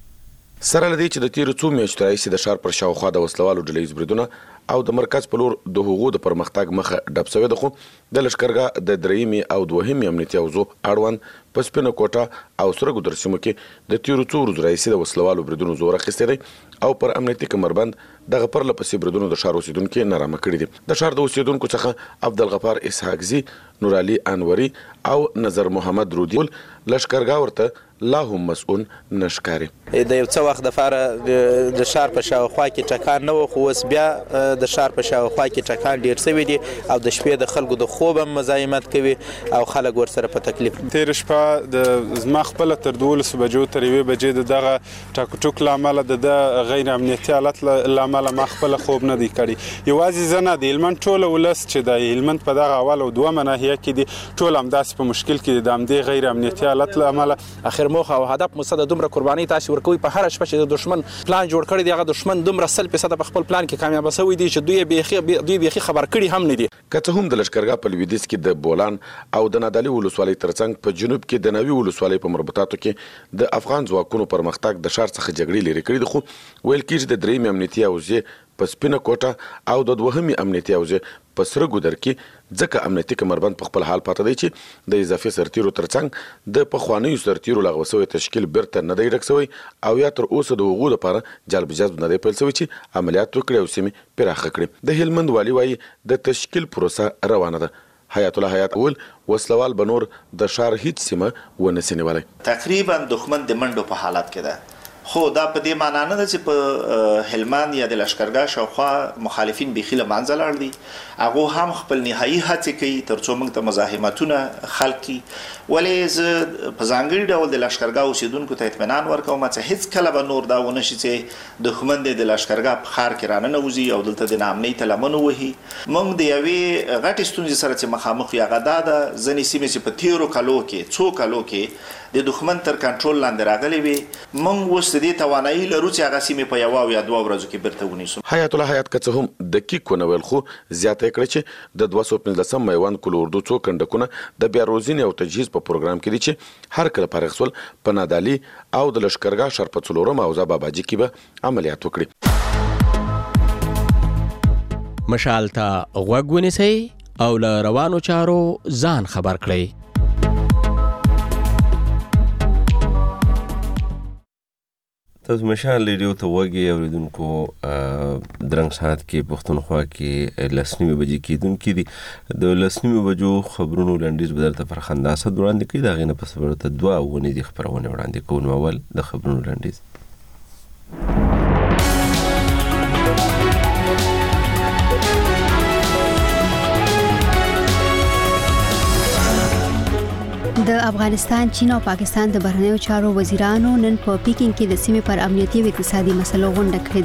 سره لدی چې د تیرو څو میاشتو راهیسې د ښار پر شاوخوا د وسلوالو ډلې بریدونه او د مرکز په لور د حقوقو د پرمختګ مخه ډب شوی ده خو د لشکرګاه د دریمي او دوهمي امنیتي اوزو اړوند په سپینه کوټه او سره ګدر سیمو کې د تیرو څو ورځې راهیسې د وسلوالو بریدونو زور اخیستی دی او پر امنیتي کمربند دغه پرله پسې بریدونو د ښار اوسیدونکو نارامه کړي دي د ښار د اوسیدونکو څخه عبدالغفار اسحاقزي نورعلي انوري او نظر محمد رودي لشکرګاه ورته لا هم مسؤل نشکاري د یو څو وخت د فار د شهر په شاوخوا کې ټکان نه و خو اوس بیا د شهر په شاوخوا کې ټکان ډیر شوی دی او د شپې د خلکو د خوب مزاحمت کوي او خلک ورسره په تکلیف تیر شپه د زما خپل تر دولس بجو تر یوې بجې د دغه ټاکو ټوک لامل د غیر امنیتي حالت لامل ما خپل خوب نه دی کړی یوازې زنه د هلمند ټول ولس چې د هلمند په دغه اول او دوه ناحیه کې دي ټول هم داسې په مشکل کې د امدې غیر امنیتي حالت لامل اخر موخه او هدف مو د دومره قرباني تاسو ورکوي په هر شپه چې د دشمن پلان جوړ کړی دی هغه دشمن دومره سل فیصد په خپل پلان کې کامیاب شوی دی چې دوی به دوی به خبر کړي هم نه دي کته هم د لشکرګاه په لویدیځ کې د بولان او د نادالي ولسوالۍ ترڅنګ په جنوب کې د نوي ولسوالۍ په مربوطاتو کې د افغان ځواکونو پرمختګ د ښار څخه جګړې لري کړې دي خو ویل کېږي د درېمې امنیتي اوزې په سپینه کوټه او د دوهمي امنیتي اوزې په سره ګودر کې ځکه امنیتي کمربند په خپل حال پاتې دی چې د اضافي سرتیرو ترڅنګ د پخوانیو سرتیرو لغوه شوی تشکیل بیرته نه دی ډک شوی او یا تر اوسه د هغو لپاره جلب جذب نه دی پیل شوی چې عملیات وکړي او سیمې پراخه کړي د هلمند والي وایي د تشکیل پروسه روانه ده حیات الله حیات اول وسلوال بنور د ښار هیڅ سیمه ونه سینولای تقریبا دښمن د منډو په حالت کې ده خو دا په دې معنی نه ده چې په هلمند یا د لشکرګاه شاوخوا مخالفین بيخي له منځه لاړ دي هغه هم خپل نهایي هڅې کوي ترڅو موږ ته مزاحمتونه خلق کی ولې ز په ځانګړي ډول د لشکرګاه اوسیدونکو ته اطمینان ورکوم چې هیڅ کله به نور دا ونه شي چې دښمن د لشکرګاه په ښار کې رانه نوځي او دلته د نامنۍ تلمن وهي موږ د یوې غټې ستونزې سره چې مخامخ یو غدا ده ځنې سیمې چې په تیرو کالو کې څو کالو کې د دښمن تر کنټرول لاندې راغلي وي موږ اوس د دې توانایي لرو چې هغه سیمې په یو او یا دوه ورځو کې بیرته ونیسو حیات الله حیات که څه هم دقیق ونه ویل خو زیاته کړه چې د دوه سوه پنځلسم میوند کلو اردو څو کندکونه د بیا روزنې او تجهیز په پروګرام کې دي چې هر کله فارغ شول په نادالي او د لشکرګاه ښار په څلورم اوزه باباجي کې به عملیات وکړي مشال ته غوږ ونیسئ او له روانو چارو ځان خبر کړئ تاسو مشال ریډیو ته وګورئ اوریدونکو درنګ ساعت کې پښتونخوا کې لسنیمه بجې کېدونکې دي د لسنیمه بجو خبرونو لنډیز به درته فرخنده اسد وړاندې کړي د هغې نه پس به درته دوه اونې دي خپرونې وړاندې کوو نو اول د خبرونو لنډیز د افغانستان، چین او پاکستان د بهرنیو چارو وزیرانو نن په پیکینګ کې د سیمې پر امنیتي او اقتصادي مسلو غونډه کړې ده.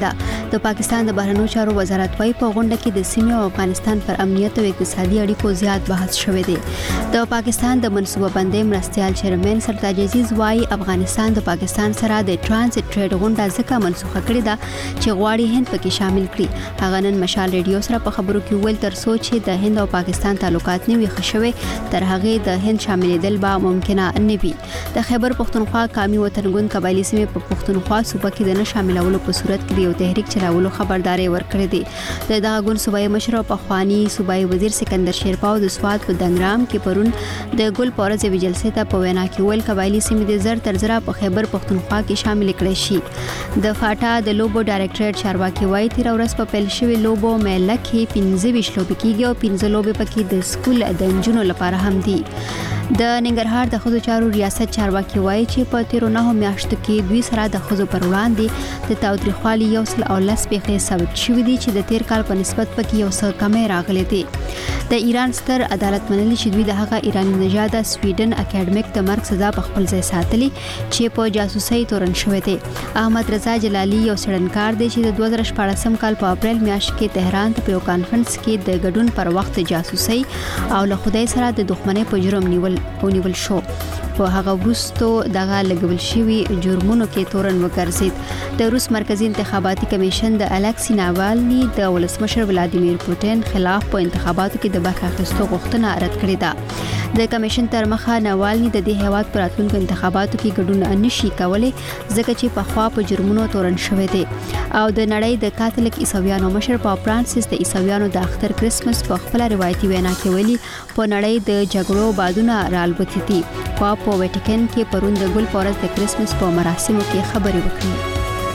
د پاکستان د بهرنیو چارو وزارت وايي په غونډه کې د سیمې او افغانستان پر امنیت او اقتصادي اړیکو زیات بحث شوی دی. د پاکستان د منصوبه بندۍ مرستيال چیرمن سرتاج عزیز وايي افغانستان د پاکستان سره د ترانزیت ټریډ غونډه ځکه منسوخه کړې ده چې غواړي هند پکې شامل کړي. هغه نن مشال ریډیو سره په خبرو کې ویل تر څو چې د هند او پاکستان تعلقات نه وي خښوي تر هغه د هند شاملېدل به ممکنه نه وي. د خیبر پختونخوا قومي وطنګون قبایلی سیمې په پختونخوا صوبه کې د نه شاملولو په صورت کې یو تحریک چلاولو خبرداري ورکړې ده. د دغه ګوند صوبایي مشر او پخوانی صوبایي وزیر سکندر شیرپاو د سواد په دنګرام کې پرون د ګل پورز وی جلسې ته په وینا کې ویل قبایلی سیمې د زر تر زره په خیبر پختونخوا کې شامل کړي شي. د فاټا د لوبو ډایریکټریټ چارواکي وايي تیر ورځ په پیل شوی لوبو مېله کې پنځه ویشت لوبې کیږي او پنځه لوبې پکې د سکول د انجونو لپاره هم دي. د ننګرهار د ښځو چارو ریاست چارواکي وايي چې په تیرو نهو میاشتو کې دوی سره د ښځو پر وړاندې د تاوتریخوالي یو سل او لس پیښې ثبت شوي دي چې د تیر کال په نسبت پکې یو څه کمې راغلې دي. د ایران ستر عدالت منلي چې دوی د هغه ایرانی نژاده سویډن اکیډمیک د مرګ سزا په خپل ځای ساتلي چې په جاسوسۍ تورن شوی دی. احمد رضا جلالي یو څېړنکار دی چې د دوه زره شپاړسم کال په اپریل میاشت کې تهران ته په یو کانفرنس کې د ګډون پر وخت جاسوسۍ او له خدای سره د دښمنۍ په جرم نیول ونیول شو. په هغه وروسته دغه لګول شوی جرمونو کې تورن وګرځید. د روس مرکزی انتخاباتي کمیشن د الکسی ناوالني د ولسمشر ولادیمیر پوتین خلاف په انتخاباتو کې د برخه اخیستو غوښتنه رد کړې ده. د کمیشن تر مخه ناوالني د دې هیواد پر راتلونکو انتخاباتو کې ګډون نشي کولای ځکه چې په خوا په جرمونو تورن شوی دی. او د نړۍ د کاتولیک عیسویانو مشر پاپ فرانسیس د عیسویانو د اختر کرسمس په خپل روایتي وینا کې ویلي په نړۍ د جګړو بادونه رالوتي دي. پاپ په ویټیکن کې پرون د ګل پورز د کرسمس په مراسمو کې خبرې وکړې.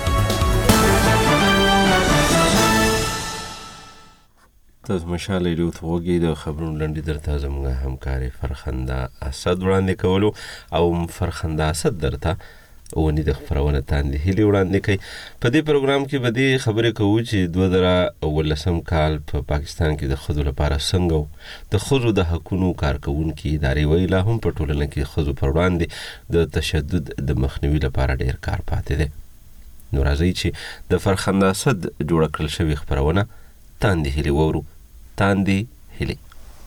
تاسو مشال ریډیو ته وګورئ د خبرونو لنډي درته زموږ همکاري فرخنده اسد وړاندې کولو او فرخنده اسد درته ونی د خبرونه تاندې هلي وړاندې کوي. په دې پروګرام کې به دې خبرې کوو چې دوه زره اوولسم کال په پاکستان کې د ښځو لپاره څنګه د ښځو د حقوقو کارکونکو ادارې وایي لا هم په ټولنه کې ښځو پر وړاندې د تشدد د مخنیوي لپاره ډېر کار پاتې دی. نو راځئ چې د فرخنده اسد جوړه کړل شوې خبرونه تاندې هلي وورو. تاندې هلي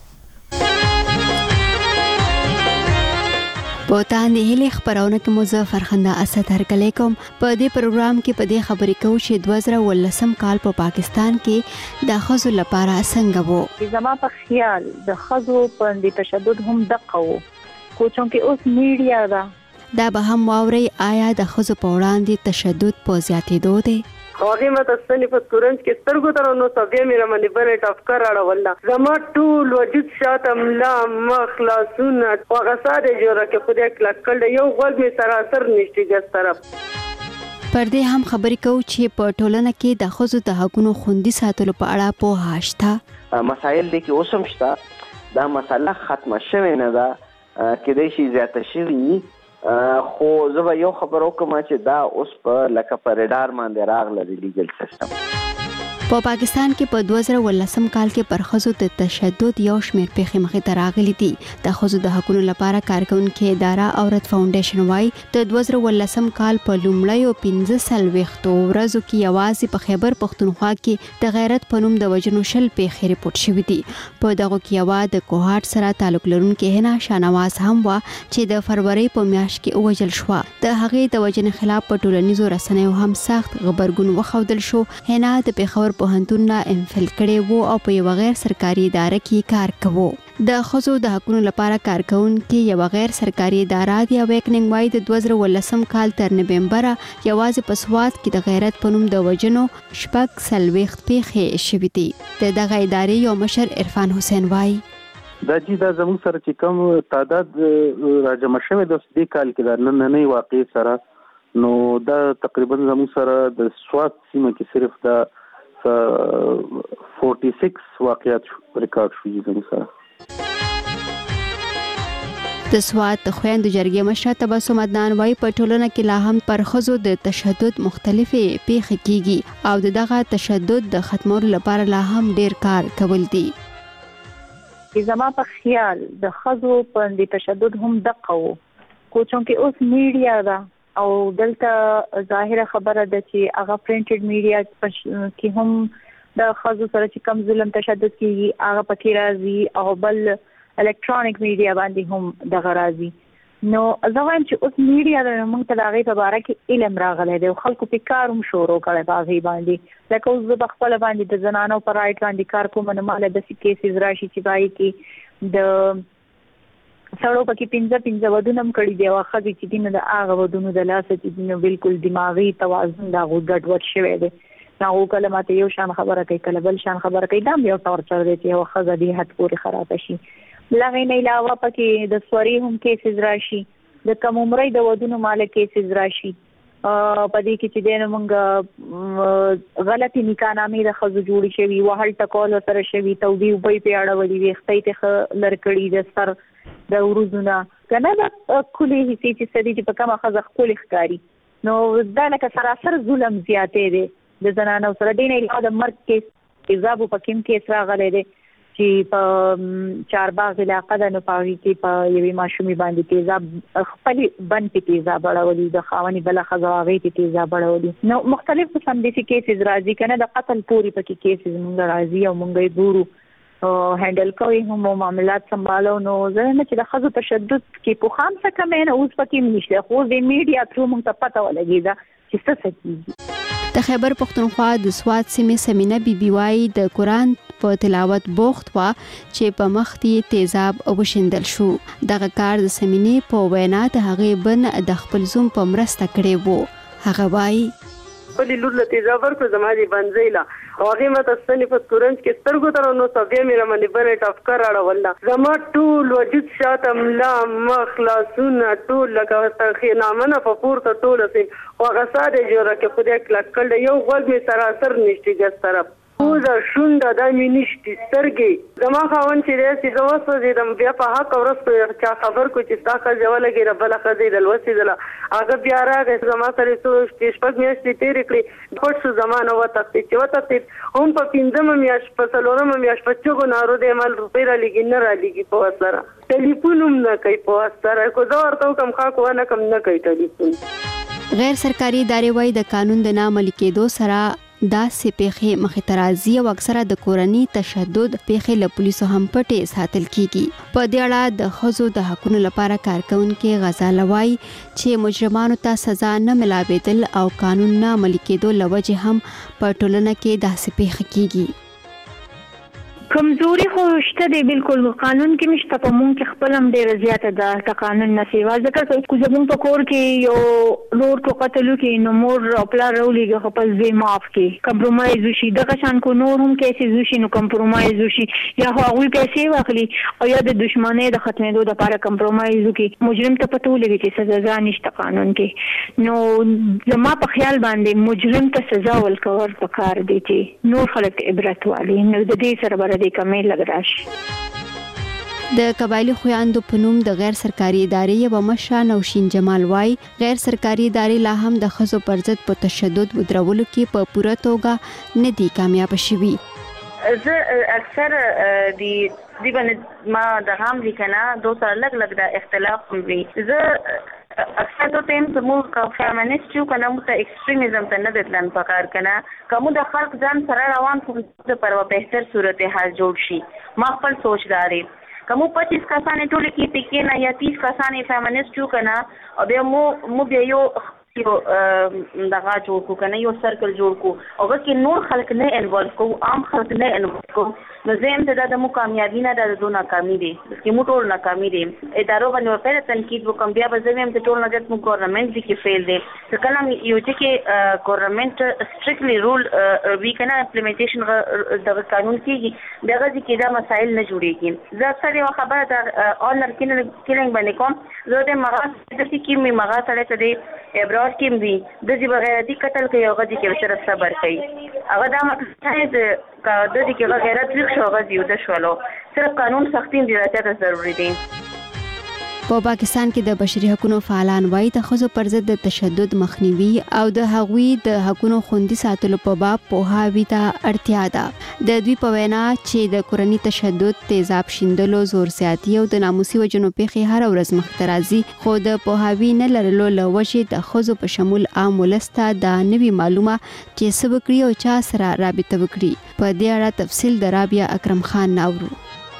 په تاندې هلي خبرونه کې مو زه فرخنده اسد هرکلی کوم. په دې پروګرام کې په دې خبرې کوو چې دوه زره اوولسم کال په پاکستان کې د ښځو لپاره څنګه وو. زما په خیال د ښځو باندې تشدد هم دقه وو خو چونکې اوس میډیا ده دا به هم واورئ آیا د ښځو په وړاندې تشدد په زیاتېدو دی. هغه مته ستنې په کورنج کې سترګو تر نو سبیا مې باندې باندې ټفکر اړول زما ټول وجود شاته ملا مخ لاسونه هغه ساده جوړه کې خدای کلک کړل یو غوږ مې سراسر نشته ګس طرف. پر دې هم خبرې کوو چې په ټولنه کې د ښځو د حقوقو خوندي ساتلو په اړه پوهه شته. مسایل دي کې اوسم شته دا مسله ختمه شوې نه ده کې د شي زیاته شوی خو زه به یو خبر وکم چې دا اوس په لکه په ریډار باندې راغله د لیګل سیستم. په پاکستان کې په دوه زره اوولسم کال کې پر ښځو د تشدد یو شمېر پیښې مخې ته راغلي دي. د ښځو د حقوقو لپاره کارکونکې اداره عورت فاونډیشن وايي د دوه زره اوولسم کال په لومړیو پنځه څلوېښتو ورځو کې یوازې په خیبر پختونخوا کې د غیرت په نوم د وژنو شل پیښې ریپورټ شوي دي. په دغو کې یوه د کوهاټ سره تعلق لرونکې هنا شاهنواز هم وه چې د فروری په میاشت کې ووژل شوه. د هغې د وژنې خلاف په ټولنیزو رسنیو هم سخت غبرګون وښودل شو. هنا د پېښور پوهنتون نه انفل کړی وو او په یو غیر سرکاري اداره کې کار کوو. د ښځو د حقوقو لپاره کارکونکې یو غیر سرکاري اداره دی اویکننګ وايي د دوه زره اوولسم کال تر نومبره یوازې په سواد کې د غیرت په نوم د وژنو شپږ څلوېښت پیښې شوي دي. د دغه ادارې یو مشر عرفان حسین وايي دا چې دا زموږ سره چې کوم تعداد راجمع شوی د دې کال کې د نننۍ واقعي سره نو دا تقریبا زموږ سره د سواد سیمه کې صرف دا فورټي سکس واقعیات ریکارډ شوي زموږ سره. د سواد د خویندو جرګې مشره تبسم عدنان وايي په ټولنه کې لا هم پر ښځو د تشدد مختلفې پیښې کیږي او دغه تشدد د ختمولو لپاره لا هم ډیر کار کول دي. زما په خیال د ښځو باندې تشدد هم دقه وو خو چونکې اوس میډیا ده او دلته ظاهره خبره ده چې هغه پرینټډ میډیا کې هم د خزو سره چې کم ظلم تشدد کیږي هغه پکې راځي او بل الکترونیک میډیا باندې هم د غرازي نو زوایم چې اوس میډیا د موږ ته دغه په اړه کې علم راغلی دی او خلکو په کار هم شروع کړي باغی باندې لکه اوس د خپل باندې د زنانو پر رائټ باندې کار کوم نه مال د کیسز راشي چې بای کې د سړو پکې پنځه پنځه ودونم کړي دی او خدي چې دینه د هغه ودونو د لاس چې دینه بالکل دماغي توازن دا غوډ وډ شوی دی نو کلمات یو شان خبره کوي کله بل شان خبره کوي دا یو ټورچر دی چې هو خزه دی حد پورې خراب شي لغې نه علاوه پکې د سوري هم کیسز راشي د کم عمرې د ودونو مال کیسز راشي په دې کې چې دینه مونږ غلطي نکاحنامې د خزو جوړی شوی وهل ټکول سره شوی توبې وبې په اړه ولې وختې ته لړکړي د سر د ورزونه کنه د کلی هیڅ چې سدي چې په کومه خزه خپل ښکاری نو دا لکه سراسر ظلم زیاتې دي د زنانو سره دین علاوه د مرګ کې تیزاب په کوم کې راغلي دي چې په چارباغ علاقې د نپاوی کې په یوې ماشومي باندې تیزاب خپل بند کې تیزاب اړولې د خاوني بل خزاوي کې تیزاب اړولې نو مختلف قسم دي کیسز راځي کنه د قتل پوری پکې کیسز مونږ راځي او مونږ یې ګورو او هندل کوي هم معاملات سمبالو نو زه نه چې د خزو تشدد کې په خام څه کمه نه اوس پکې نشته خو د میډیا تر موږ ته پته ولګی دا چې څه څه کیږي د خیبر پښتونخوا د سواد سیمې سمینه بي بي وايي د قران په تلاوت بوخت وا چې په مختي تیزاب او شندل شو دغه کار د سمینې په وینا د هغه بن د خپل زوم په مرسته کړي وو هغه وايي خپل لور له تیزاب ورکو زمادي بنځیلا او هغه مته ستنې په تورنج کې سترګو تر نو سبیا میرا باندې باندې ټفکر اړول زما ټول وجود شاتم لا مخلصونه ټول لکه تخې نامنه په پورته ټول سي او هغه ساده جوړه کې خو دې کلک کړل یو غوږ می سراسر نشتی ګس طرف او دا شونډه د مینشتي سترګې زما خاون چې دې چې زما سوځي د بیا په حق ورسته چا خبر کو چې تاسو ځولګي رب له خزي د لوسي دلا هغه بیا راغی زما سره سو شپږ میاشتې تیر کړې پټ شو زمانه وته چې وته هم په پینځم میاش په څلورم میاش په چوغو نارو د مال روپې را لګي نه را لګي په وسره ټلیفون هم نه کوي په وسره کو زه ورته کوم خا کو نه کم نه کوي ټلیفون غیر سرکاري ادارې وایي د قانون د نامل کېدو سره دا سه پیخي مخترازي او اکثره د کورنۍ تشدد پیخي له پولیسو هم پټه ساتل کیږي په دې اړه د خزو د حقوقو لپاره کارکونکو غزاله وایي چې مجرمانو ته سزا نه ملاوېدل او قانون نه عملي کېدو لوجه هم په ټولنه کې داسې پیخي کیږي کمزوري خو شته دی بالکل قانون کې مشته په مونږ کې خپل هم ډیر زیاته ده د قانون نه سیوا ځکه چې زمون په کور کې یو لور کو قتل کې نو مور خپل راولېږي خو په ځای معاف کې کمپرمایز وشي دغه شان کو نور هم کیسې وشي نو کمپرمایز وشي یا هغه پیسې واخلي او یا د دشمنۍ د ختمېدو لپاره کمپرمایز وکړي مجرم ته پته ولګي چې سزا نشته قانون کې نو زما په خیال باندې مجرم ته سزا ورکول پکار دي چې نور خلک عبرت والی نو د دې سره د کمې لګراش د قبایلی خویاندو په نوم د غیر سرکاري ادارې یو مشر نوشین جمال وای غیر سرکاري ادارې لا هم د خزو پر ضد په تشدد ودرولو کې په پوره توګه نه دي کامیاب شوي زه اکثر دی دی باندې ما د هم لیکنه دوه سره لګ لګ د اختلاف وي زه اکثر تو ټیم زموږ کا فیمینیست یو کنه مو ته ایکستریمیزم ته نه دتلن پکار کنه کوم د خلق ځان سره روان کوم د پر بهتر صورتحال جوړ شي ما خپل سوچ داري کوم پچیس کسانې ټول کې پکې نه یا تیس کسانې فیمینیست یو کنه او بیا مو مو بیا یو یو دغه جوړ کو کنه یو سرکل جوړ کو او که نور خلک نه انوالو کو عام خلک نه انوالو کو نو زم ته د مو کامیابی نه د دوه ناکامي دي چې مو ټول ناکامي دي ادارو باندې په تنقید وکم بیا به زم ته ټول نه مو ګورنمنت دي کې فیل دي چې کله یو چې ګورنمنت سټریکټلی رول وی کنه امپلیمنټیشن د قانون کې دغه چې دا مسائل نه جوړیږي زه اکثر یو خبره د اونر کینګ باندې کوم زه د مغا د کې می مغا سره ته دی ابرار کې وی د دې بغیرتی قتل کوي او غدي کې شرف صبر کوي هغه دا مقصد د د دې کې غیرت وښه غدي او د شولو صرف قانون سختین دی راته ضروری دي په پاکستان کې د بشري حقوقو فعالان وایي د ښځو پر ضد د تشدد مخنیوي او د هغوی د حقوقو خوندي ساتلو په باب پوهاوي ته اړتیا ده. د دوی په وینا چې د کورني تشدد، تیزاب شیندلو، زور زیاتی او د ناموسي وجنو پیښې هر ورځ مخ ته راځي، خو د پوهاوي نه لرلو له وجې د ښځو په شمول عام ولس ته دا نوي معلومه چې څه وکړي او چا سره رابطه وکړي. په دې اړه تفصیل د رابعه اکرم خان ناورو.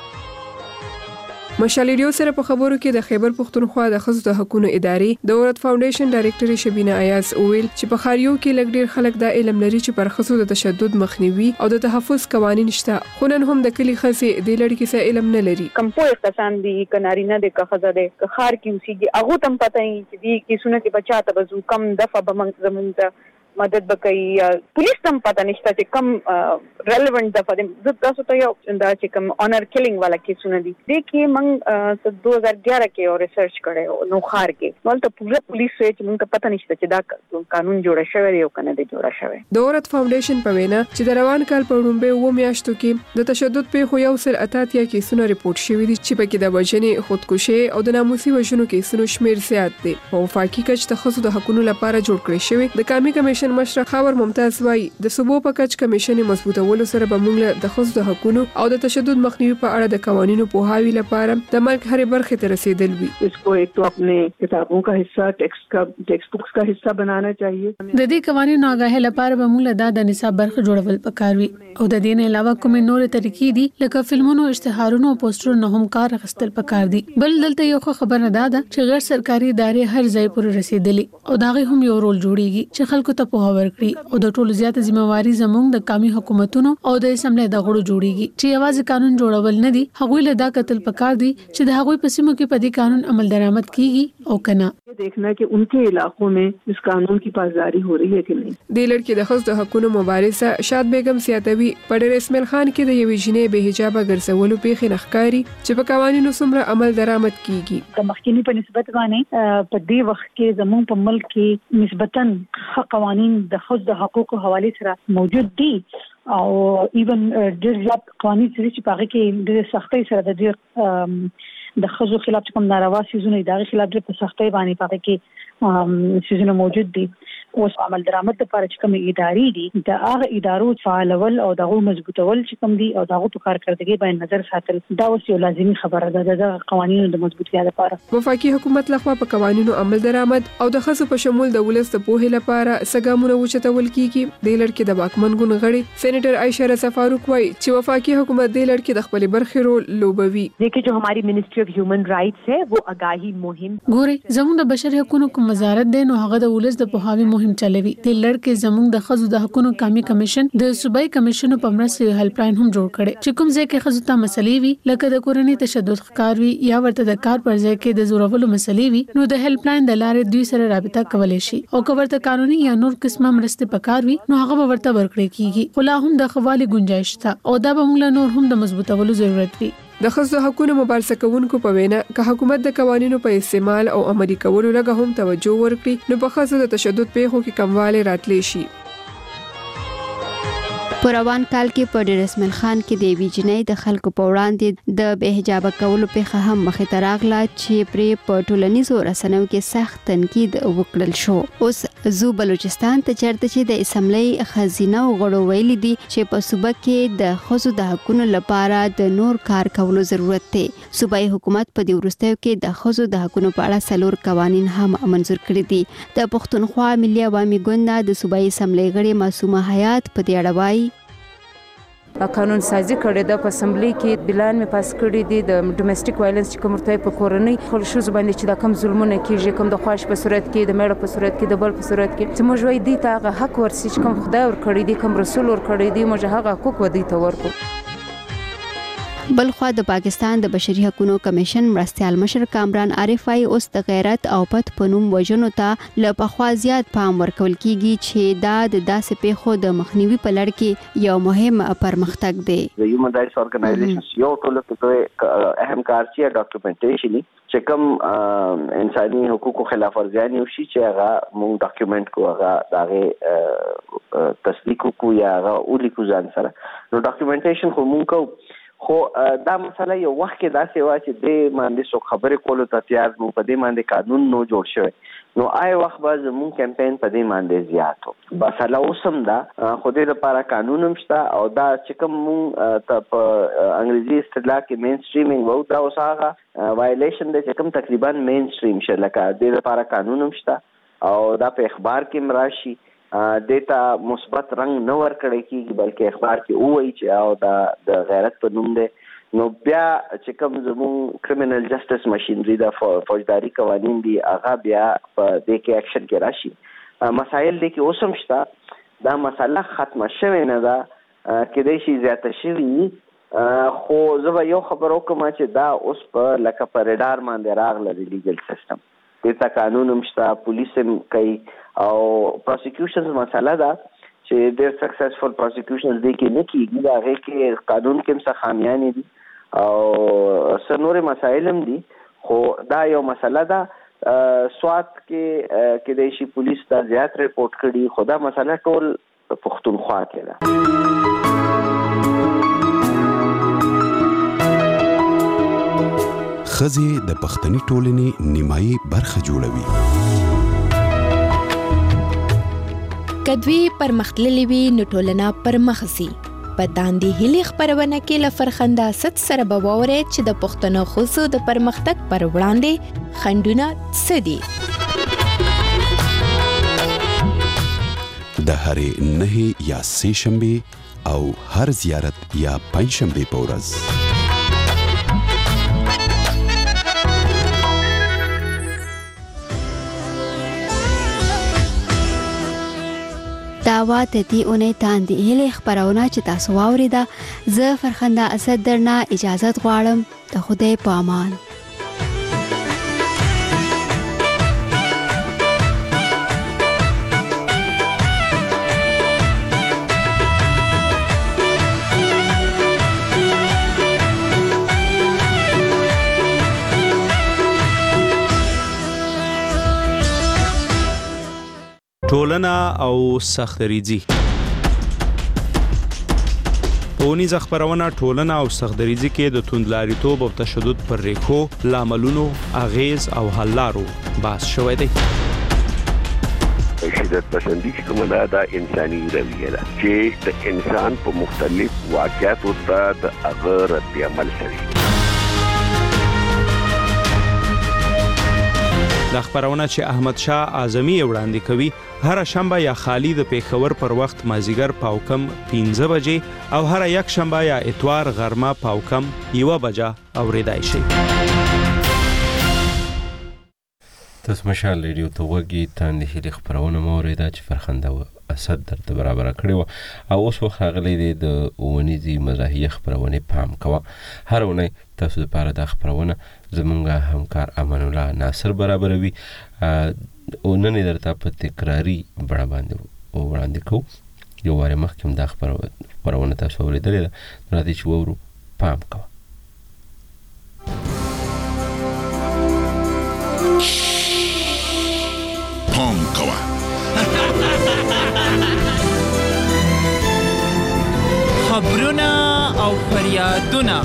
مشال ریډیو سره په خبرو کې د خیبر پښتونخوا د ښځو د حقوقو ادارې د عورت فاونډیشن ډایریکټر شبینه ایاز وویل چې په خاریو کې لږ ډیر خلک دا علم لري چې پر ښځو د تشدد مخنیوي او د تحفظ قوانین شته، خو نن هم د کلی ښځې د لړ کې څه علم نه لري. کم پوهه کسان دي، کنارینه دي، که ښځه دي، که خار کې اوسېږي، هغه تم پته یې چې دې کیسونه کې بچا ته بزو کم دفعه به موږ زمونږ ته مدد وکړي. پولیس تم پته نشته چې کم ریلیونٹ دفعه د تاسو ته یو دا چې کم آنر کیلینګ والا کیسونه دي. دې کې موږ دو هزار ګیارہ کې او ریسرچ کړی نو خار کې نو ته پوره پولیس وایي چې موږ ته پته نشته چې دا قانون جوړ شوی دی او کنه دی جوړ شوی. د عورت فاونډیشن په وینا چې د روان کال په وړاندې و میاشتو کې د تشدد په یو سل اتاتیا کیسونه ریپورت شوي دي چې پکې د وژنې، خودکشي او د ناموسي وژنو کیسونو شمیر زیات دي. په وفاقي کچ د ښځو د حقوقو لپاره جوړ کړی شوی د قومي کمیشن مشر خاور ممتاز وایي د صوبو په کچ کمیشن مضبوطولو سره به موږ د ښځو د حقوقو او د تشدد مخنیوي په اړه د قوانینو پوهاوي لپاره د ملک هرې برخې ته رسیدل وي. इसको एक तो अपने किताबों का हिस्सा, टेक्स्ट का टेक्स्ट बुक्स का हिस्सा बनाना चाहिए. د دې قوانینو آگاهی لپاره به موږ د د نصاب برخه جوړول پکار وي او د دې نه علاوه کومې نور طریقې دي لکه فلمونو، اشتهارونو او پوسټرونو هم کار اخیستل پکار دي. بل دلته یو خبره ده چې غیر سرکاري ادارې هر ځای پورې رسیدلي او دا غي هم یو رول جوړيږي چې خلکو ته په ورکړي او د ټولو زیاته ځمواري زموږ د قومي حکومتونو او د اسمبلی د غړو جوړیږي چې یوازې قانون جوړول نه دي، هغوی له دا قتل پکار دي چې د هغوی په سیمو کې په دې قانون عمل درآمد کیږي او کنه. देखना कि उनके इलाकों में इस कानून की पासदारी हो रही है कि नहीं. د لړ کې د ښځو د حقوقو مبارزه شاد بیگم سیاتوي په ډېر اسماعیل خان کې د یوې جنې به حجابه ګرځولو پیښې نخکاری چې په قوانینو څومره عمل درآمد کیږي. د مخکینی په نسبت باندې په دې وخت کې زموږ په ملک کې نسبتاً قوانین د ښځو د حقوقو حواله سره موجود دي او ایون ډېر زیات قوانین چې په هغه کې د سختۍ سره د ډېر د ښځو خلاف کوم ناروا سيزونه د خلاف د سختۍ باندې پاتې کې سيزونه موجود دي. اوس عمل درآمد لپاره چې کوم ادارې دي د هغه ادارو فعالول او دغه مضبوطول چې کوم دي او دغه په کارکړدګي باندې نظر ساتل دا اوس یو لازمي خبره ده د قوانینو د مضبوطیا لپاره. وفاقي حکومت لخوا په قوانینو عمل درآمد او د ښځو په شمول د ولس د پوهې لپاره سګامونه وچتول کیږي. د لړ کې د واکمن ګوند غړي سېنیټر عائشہ رضا فاروق وايي چې وفاقي حکومت د لړ کې د خپل برخې رول لوبوي. देखिए जो हमारी मिनिस्ट्री ऑफ ह्यूमन राइट्स है वो आगाही मुहिम ګوري زموږ د بشري حقوقو کوم وزارت دی نو هغه د ولس د پوهاوي مهم چلوي. د لړ کې زموږ د ښځو د حقوقو قومي کمیشن د صوبایي کمیشن په مرسته هیلپ لاین هم جوړ کړي چې کوم ځای کې ښځو ته مسلې وي لکه د کورنۍ تشدد ښکار وي یا ورته د کار پر ځای کې د زورولو مسلې وي نو د هیلپ لاین د لارې دوی سره رابطه کولای شي او که ورته قانوني یا نور قسمه مرسته پکار وي نو هغه ورته ورکړي کیږي. خو لا هم د خوالي گنجائش شته او دا به موږ نور هم د مضبوطولو ضرورت وي. د ښځو حقوقو مبارزه کوونکو په وینا که حکومت د قوانینو په استعمال او عملي کولو لږه هم توجه ورکړي نو په ښځو د تشدد پیښو کې کموالی راتلی شي. په روان کال کې په ډېر اسماعیل خان کې د یوې جنۍ د خلکو په وړاندې د بې حجابه کولو پیښه هم مخې ته راغله چې پرې په ټولنیزو رسنیو کې سخت تنقید وکړل شو. اوس زو بلوچستان ته چیرته چې د اسمبلی خزینه غړو ویلي دي چې په صوبه کې د ښځو د حقوقو لپاره د نور کار کولو ضرورت دی. صوبایي حکومت په دې وروستیو کې د ښځو د حقوقو په اړه څلور قوانین هم منظور کړي دي. د پښتونخوا ملي عوامي ګوند د صوبایي اسمبلی غړي معصومه حیات په دې اړه وایي قانون سازي کړي د اسمبلی کې بلان می پاس کړي دي د ډومېسټک وایلنس چې کوم ورته په کورنۍ خلشو باندې چې د کم ظلمونه کیږي کوم د خواش په صورت کې د میړه په صورت کې د بل په صورت کې چې موږ وایي دي ته حق ورسي چې کوم خدای ور کړی دي کوم رسول ور کړی دي موږ هغه حقوق ودی ته ورکو. بلخوا د پاکستان د بشري حقوقو کمیشن مرستيال مشر کامران عارف وايي اوس د غیرت او پت پنوم وژنو ته له پخوا زیات پام ورکول کیږي چې دا د داسې پیښو د مخنیوي په لړ کې یو مهم پرمختګ دی. د هیومن رائټس اورګنایزیشنز یو ټول ته اهم کار چې ډاکومنټیشن چې کوم انساني حقوقو خلاف ورزیان یو شي چې هغه مونږ ډاکومنټ کو هغه داغه تصدیق کو یا هغه اولی کو ځان سره نو ډاکومنټیشن خو مونږ کو خو دا مسله یو وخت کې داسې وه چې دې باندې څوک خبرې کولو ته تیار نو په دې باندې قانون نو جوړ شوی نو آی وخت به زموږ کمپین په دې باندې زیات و مسله اوس هم ده خو دې دپاره قانون هم شته او دا چې کوم مونږ ته په انګریزي اصطلاح کې مین سټریمینګ وو دا اوس هغه وایلیشن دی چې کوم تقریبا مین سټریم شه لکه دې دپاره قانون هم شته او دا په اخبار کې هم راشي دیتا مثبت رنگ نه ورکړی کیږي بلکې اخبار کې وایي چې او دا د غیرت په نوم دی نو بیا چې کوم زموږ کریمینل جسټس ماشینري د فوجداري قوانین دي هغه بیا په دې کې اکشن کې راشي مسایل دي کې اوس هم شته دا مسله ختمه شوې نه ده کېدای شي زیاته شوي خو زه به یو خبر وکړم چې دا اوس په لکه په ریډار باندې راغله د لیګل سیستم دې ته قانون هم شته پولیس هم کوي او پروسیکیوشنز مسله ده چې ډېر سکسسفل پروسیکیوشنز دی کې نه کېږي د هغې کې قانون کې هم څه خامیانې دي او څه نورې مسایل هم دي خو دا یو مسله ده سوات کې کېدای شي پولیس دا زیات ریپورټ کړي خو دا مسله ټول پښتونخوا کې ده ښځې د پښتني ټولنې نیمایي برخه جوړوي. کدوی پرمختللې وي نو ټولنه پرمخ ځي. په داندې هیلې خپرونه کې له فرخنده ست سره به واورئ چې د پښتنو ښځو د پرمختګ پر وړاندې خنډونه څه دي. د هرې نهې یا سې شنبې او هر زیارت یا پنج شنبې په ورځ دا وا ته دی اونې تاندې هلې خبرونه چې تاسو واوریده زه فرخنده اسد درنه اجازه غواړم د خدای په امان. ټولنه او سختریزي پونیز خبرونه ټولنه او سختریزي کې د توندلاریتوب او تشدد پر ریښو لاملونو اغیز او حل لارو بحث شوی دی. شدت پسندی کومه دا د انساني رویه ده چې د انسان په مختلف واقعاتو ته د هغه رد عمل کوي. د خبرونه چې احمد شاه اعظمي وړاندې کوي هر شنبه یا خالی د پیښور پر وخت مازیګر پاوکم پنځه بجې او هر یک شنبه یا اتوار غرمه پاوکم یو بجه اوریدای شي. تاسو مشال ریډیو ته وګی تاندې هلي خبرونه مو اوریدا چې فرخنده اسد درته برابر کړی و او اوس وخت غلې د ونیزي مزاحیه خبرونه پام کوه. هر ونه تاسو لپاره د خبرونه زمونږه همکار امان الله ناصر برابروي او نن درته په تکراری بڑا باندې وړاندې کو یو واره مخکې د خبرونه تاسو اوریدلې ده راځي چې وورو پام کوه. پام کوه خبرونه او فریادونه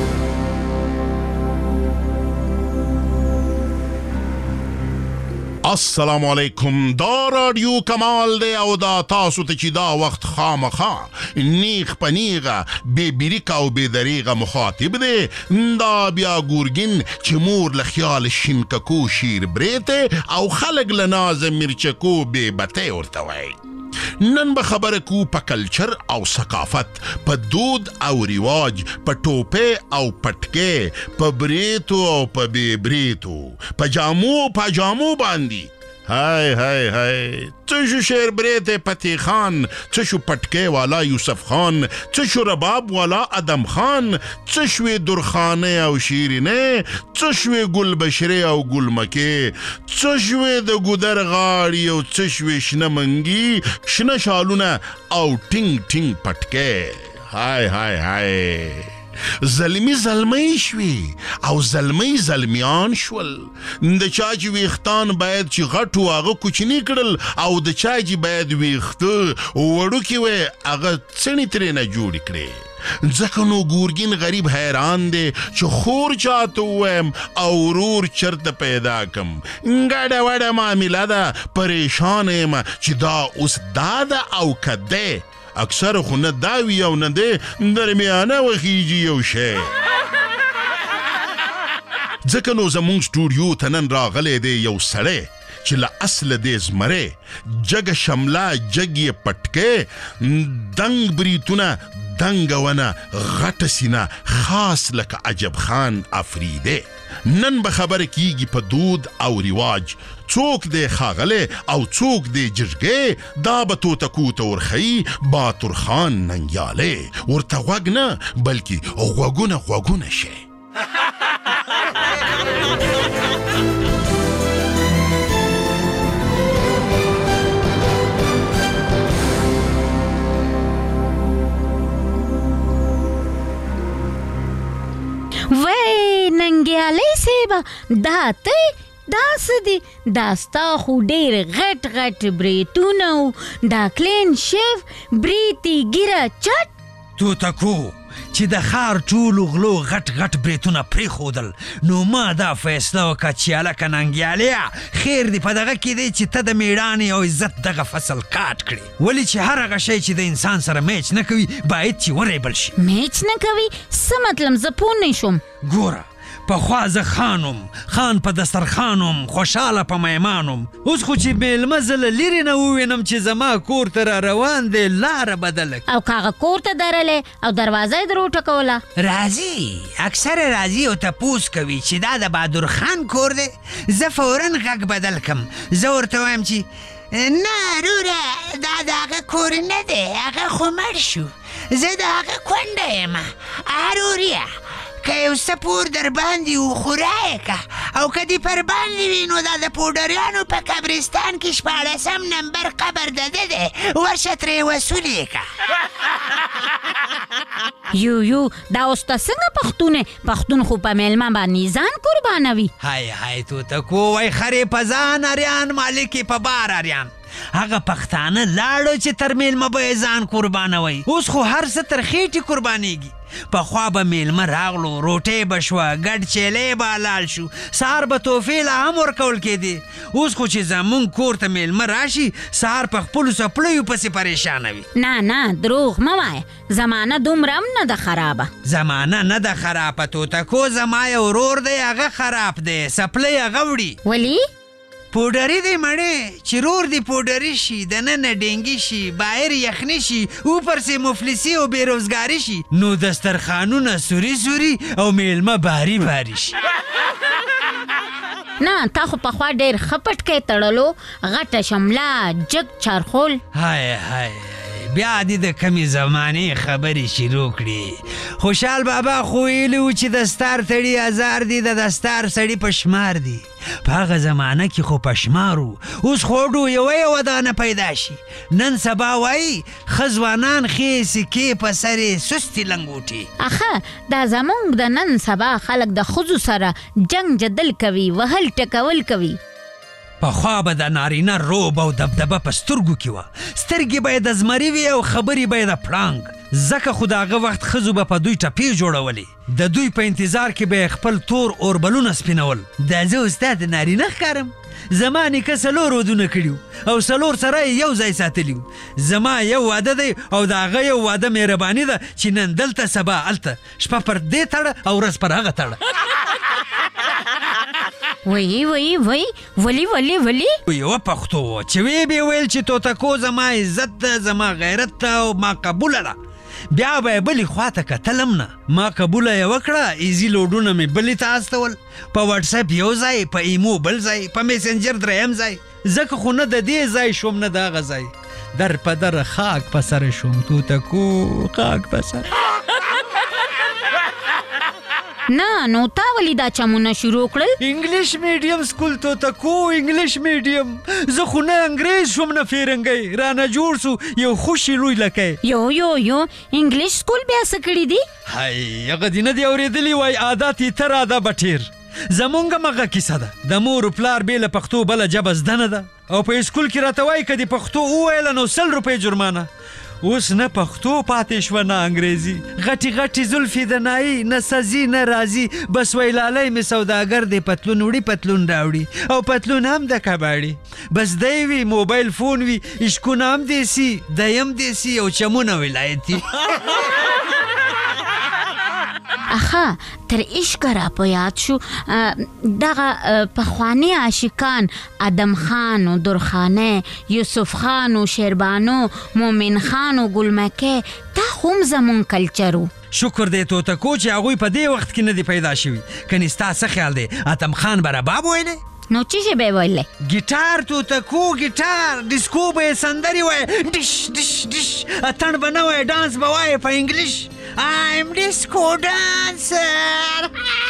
السلام علیکم. دا رادیو کمال دی او دا تاسو ته چې دا وخت خامخا نیغ پنیغه بے بریکه او بے دریغه مخاطب دی. دا بیا ګورګین چې مور له خیال شینککو شیر بریته او خلق له ناز مرچکو بے بته ورته وایي. نن به خبره کو په کلچر او ثقافت، په دود او رواج، په ټوپه او پټکه، په بریتو او په بی بریتو، په جامو په جامو باندې. هاي هاي هاي څه شو شیر بریته پتی خان، څه شو پټکه والا یوسف خان، څه شو رباب والا ادم خان، څه شو درخانه او شیرینه، څه شو ګل بشری او ګل مکه، څه شو د ګودر غاړي او څه شو شنه منګي، شنه شالونه او ټینګ ټینګ پټکه. هاي هاي هاي زلمی زلمی شوی او زلمی زلمیان شول. د چا چې ویختان باید چې غټو هغه کوچنی کړل او د چا چې باید ویخته وړوکې وی هغه څڼې ترې نه جوړې کړې. ځکه نو ګورګین غریب حیران دی چې خور چاته ووایم او ورور چرته پیدا کم. ګډه وډه معامله ده، پریشان یم چې دا اوس دا ده او که دی. اکثر خو نه دا وي او نه دی، درمیانه وخیږي یو شی. ځکه نو زمونږ سټوډیو ته نن راغلی دی یو سړی چې له اصله دی زمری، جګه شمله جګ یې پټکې، دنګ بریتونه دنګه ونه غټه سینه، خاص لکه عجب خان افریدی. نن به خبره کیږي په دود او رواج، څوک دی ښاغلی او څوک دی جرګې. دا به توتکو ته ورښیي باتور خان ننګیالی. ورته غوږ نه بلکې غوږونه غوږونه شي. وای ننګیالی صاحبه، دا ته دا څه دی؟ دا ستا خو ډېر غټ غټ بریتونه و، دا کلین شیف بریتي ګیره چټ. توتکو چې د ښار ټولو غلو غټ غټ بریتونه پرېښودل، نو ما دا فیصله وکړه چې هلکه ننګیاليه، خیر دی په دغه کې دی چې ته د میړانې او عزت دغه فصل کاټ کړې. ولې چې هر هغه شی چې د انسان سره میچ نه کوي باید چې وریبل شي. میچ نه کوي څه مطلب؟ زه پوه نه شوم. ګوره پخوا زه خانم، خان په دسترخانم، خوشحاله په میمانم. اوس خو چې میلمه زه له لرې نه ووینم چې زما کور ته را روان دی، لاره بدله. او که هغه کور ته درلی او دروازه یې در وټکوله؟ راځي، اکثر راځي او تپوس کوي چې دا د بهادر خان کور دی. زه فوراً غږ بدل کم، زه ورته وایم چې نه روره، دا د هغه کور نه دی، هغه خو مړ شو، زه د هغه کونډه یم. اروریه که یو څه پور در باندې و خورایې که، او که دې پر باندې وي نو دا د پوډریانو په قبرستان کې شپاړسم نمبر قبر د ده دی، ورشه ترې وصول یې که. یو یو دا اوس ته څنګه پښتون یې؟ پښتون خو په میلمه باندې ځان قربانوي. های های توتکو، وای خرې په ځان اریان، مالک یې په بار اریان. هغه پښتانه لاړو چې تر میلمه به یې ځان قربانوي. اوس خو هر څه تر خېټې قربانېږي. پخوا به میلمه راغلو، روټۍ به شوه، ګډ چیلی به حلال شو، سهار به تحفې لا هم ورکول کېدې. اوس خو چې زمونږ کور ته میلمه راشي، سهار په خپلو څپلیو پسې پریشانه وي. نه نه دروغ مه وایه، زمانه دومره هم نه ده خرابه. زمانه نه ده خرابه توتکو، زما یو ورور دی هغه خراب دی، څپلی هغه وړي. ولې؟ پوډري دی مړې، چې رور دی پوډري شي، دننه ډینګي شي، باهر یخني شي، اوپر سې مفلسي او بېروزګاري شي، نو دسترخوانونه سوري سوري او میلمه باري باري شي. نه تا خو پخوا ډېر ښه پټکی تړلو، غټه شمله، جګ چارخول. های های بیا دې د کمې زمانې خبرې شروع کړي. خوشحال بابا خو ویلي و چې دستار تړي هزار دي، د دستار سړي په شمار دي. په هغه زمانه کې خو په شمار و، اوس خوډو یوه یوه دانه پیدا شي. نن سبا وایي ښه ځوانان ښې سکې په سر یې سستې لنګوټې. اخه دا زمونږ د نن سبا خلک د ښځو سره جنګ جدل کوي، وهل ټکول کوي. پخوا به د نارینه روب او دبدبه په سترګو کې وه، سترګې به یې د زمري وي او خبرې به یې د پړانګ. ځکه خو د هغه وخت ښځو به په دوی ټپې جوړولې، د دوی په انتظار کې به یې خپل تور اوربلونه سپینول. دا زه اوستا د نارینه ښکارم؟ زما نیکه څلور ودونه کړي او څلور سره یې یو ځای ساتلي وو. زما یو واده دی او د هغه یو واده مهرباني ده چې نن دلته سبا هلته، شپه پر دې تړه او ورځ پر هغه تړه. وی وی وی ولی ولی ولی یوه پښتو چې وی به ویل چې توتکو زما عزت ده، زما غیرت ده او ما قبوله ده. بیا به یې بلې خواته کتلم نه، ما قبوله یې وکړه، ایزي لوډونه مې بلې ته استول، په واټساپ یو ځای، په ایمو بل ځای، په میسنجر دریم ځای. ځکه خو نه د دې ځای شوم نه د هغه ځای، در په در خاک په سر شوم توتکو، خاک په سر. نه نو تا ولې دا چمونه شروع کړل؟ انګلیش میډیم سکول توتکو، انګلیش میډیم. زه خو نه انګریز شوم نه فیرنګی، رانه جوړ سو یو خوشي لوی لکی. یو یو یو انګلیش سکول بیا څه کړي دي؟ هی هغه دې نه دي اورېدلي وای عادت یې تر اده بټیر. زمونږ هم هغه کیسه ده، د مور و پلار بې له پښتو بله ژبه زده نه ده، او په اسکول کې راته وایي که دې پښتو وویله نو سل روپۍ جرمانه. اوس نه پښتو پاتې شوه نه انګریزي. غټي غټي زلفې د نایي نه سزي نه راځي. بس ویلالی مې سوداګر دی پتلون وړي پتلون راوړي او پتلون هم د کباړي. بس دی وي موبایل فون وي عشقونه هم دیسي دیم دیسي او چمونه ولایتي. اخا تر عشق را په یاد شو دغه پخوانی عاشقان ادم خان و درخانه یوسف خان و شیربانو مومن خان و ګلمکه دا هم زمون کلچرو. شکر دی توتکو چې هغوی په دې وخت کې نه دی پیدا شوي. کنې ستا څه خیال دی ادم خان به رباب ویلی؟ نو څه شی به یې ویلی؟ ګیټار توتکو ګیټار ډیسکو به یې سندرې وایي ډش ډش ډش اتڼ به نه وایي ډانس به وایي په انګلیش. I'm disco dancer.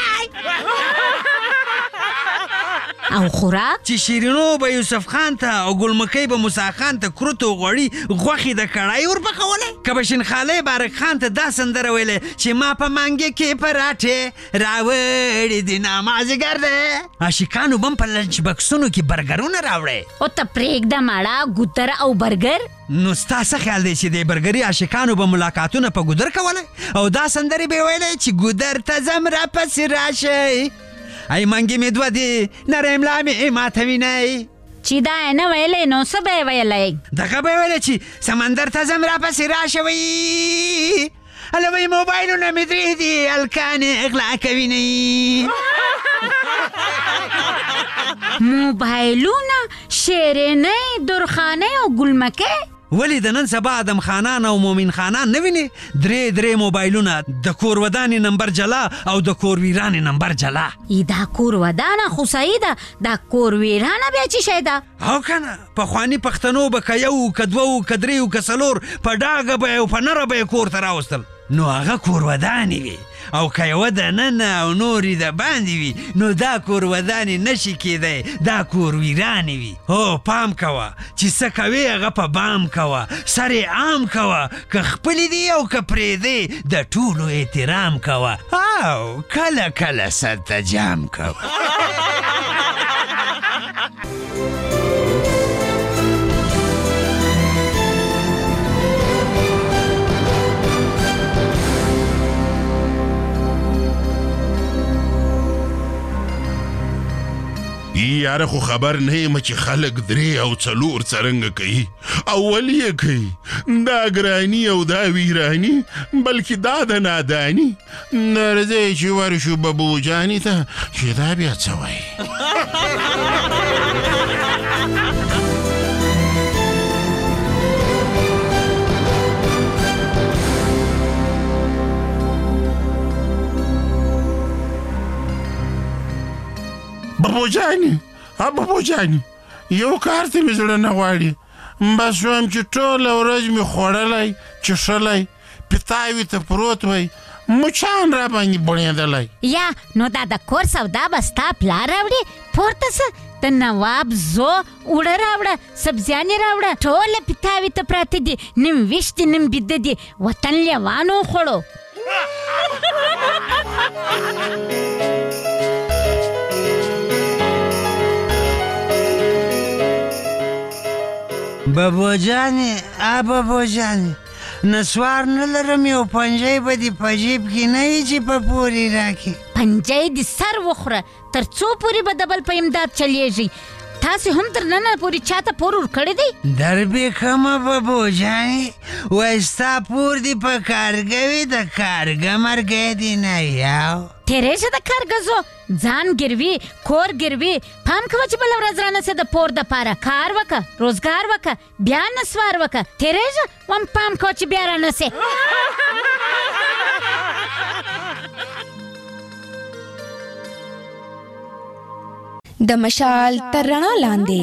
او خوراک چې شیرینو به یوسف خان ته او ګلمکۍ به موسی خان ته کروت او غوړي غوښې د کړای ورپخولی. که به شینخالی بارک خان ته دا سندره ویلی چې ما په مانګې کې پراټې راوړي دي نامازدیګر دی. عاشقانو به هم په لنچ بکسونو کې برګرونه راوړی. او ته پرېږده ماړه ګودر او برګر. نو ستا څه خیال دی چې د برګري عاشقانو به ملاقاتونه په ګودر کولی او دا سندرې به یې ویلی چې ګودر ته ځم راپسې راشئ ای منګې مې دوه دي نری ملا مې ماتوینئ. چې دا یې نه ویلی نو څه به یې ویلی؟ دغه به یې ویلی چې سمندر ته ځم راپسې راشوئ هلوی موبایلونه مې درې دي هلکانې اغلا کوینئ. موبایلونه شیرینۍ درخانۍ او ګلمکۍ ولی د نن سبا ادم خانان او مومن خانان نه ویني؟ درې درې موبایلونه د کور ودانې نمبر جلا او د کور ویرانې نمبر جلا. ای دا کور ودانه خو صحیح ده دا کور ویرانه بیا څه شی ده؟ او کنه پخواني پښتنو به که یو که دوه که درې که څلور په ډاګه به او په نره به یې کور ته راوستل نو هغه کور ودانې وي. او که یوه دننه او نورې د باندې وي نو دا کور ودانې نشي کېدی دا کور ویرانې وي. هو پام کوه چې څه کوې هغه په بام کوه سر یې عام کوه که خپلې دي او که پرېدې د ټولو احترام کوه او کله کله سر ته جام کوه. یاره خو خبر نه یم چې خلک درې او څلور څرنګه کوي او ولې یې کوي دا ګراني او دا ویراني بلکې دا د ناداني. درځئ چې ورشو ببو جاني ته چې دا بیا څه وایي. بابو جاني بابو جاني یو کار ته مې زړه نه غواړي بس وایم چې ټوله ورځ مې خوړلی چښلی پیتاوي ته پروت وی مچان را باندې بڼېدلی. یا نو دا د کور سودا به ستا پلار راوړي پورته څه د نواب زو اوړه راوړه سبزیانې راوړه ټوله پیتاوي ته پراته دي نیم ویښ دي نیم بیده دي وطن لیوانو خوړو. بابو جانې آ بابو جانې نسوار نه لرم یو پنجی به دې په جیب کې نه وي چې په پورې راکړي. پنجی دې سر وخوره تر څو پورې به د بل په امداد چلیږي؟ تاسې هم تر ننه پورې چاته پور ورکړی دی؟ دربېښمه بابو جانې وایي ستا پور دې په کارګه وي د کارګه مرګی دې نه یاو. تیرېشه د کارګه زو ځان ګروي کور ګروي پام کوه چې بله ورځ رانسې د پور دپاره کار وکړه روزګار وکړه بیا نسوار وکړه تیرېشه وم پام کوه چې بیا رانسې. د مشال تر رڼا لاندې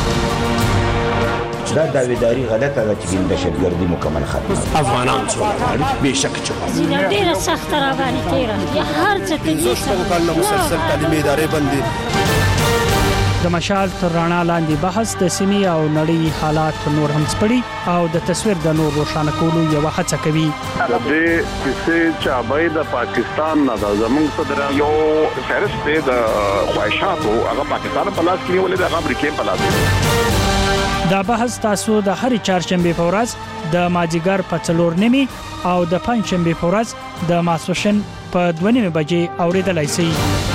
دا داویداری غلطه ده چې دهشتګردي مکمل ختمه افغانان څومره غواړي بېشکه چې غواړي ډېره سخته راباندې تېره یا هر څه کوي شپږ کلونه مسلسل تعلیمي ادارې بندې. د مشال تر رڼا لاندې بحث د سیمې او نړۍ حالات نور هم سپړي او د تصویر د نور روښانه کولو یوه هڅه کوي. د دې کیسې چابۍ د پاکستان نه ده زموږ صدر یو فهرست دی د خواهشاتو هغه پاکستان په لاس کې نیولې ده هغه امریکې په لاس کې. دا بحث تاسو د هر چهارشنبه په ورځ د مازیګر په څلور نیمه او د پنځشنبه په ورځ د ماسوشن په دوه نیمه بجې اوریدلای شئ.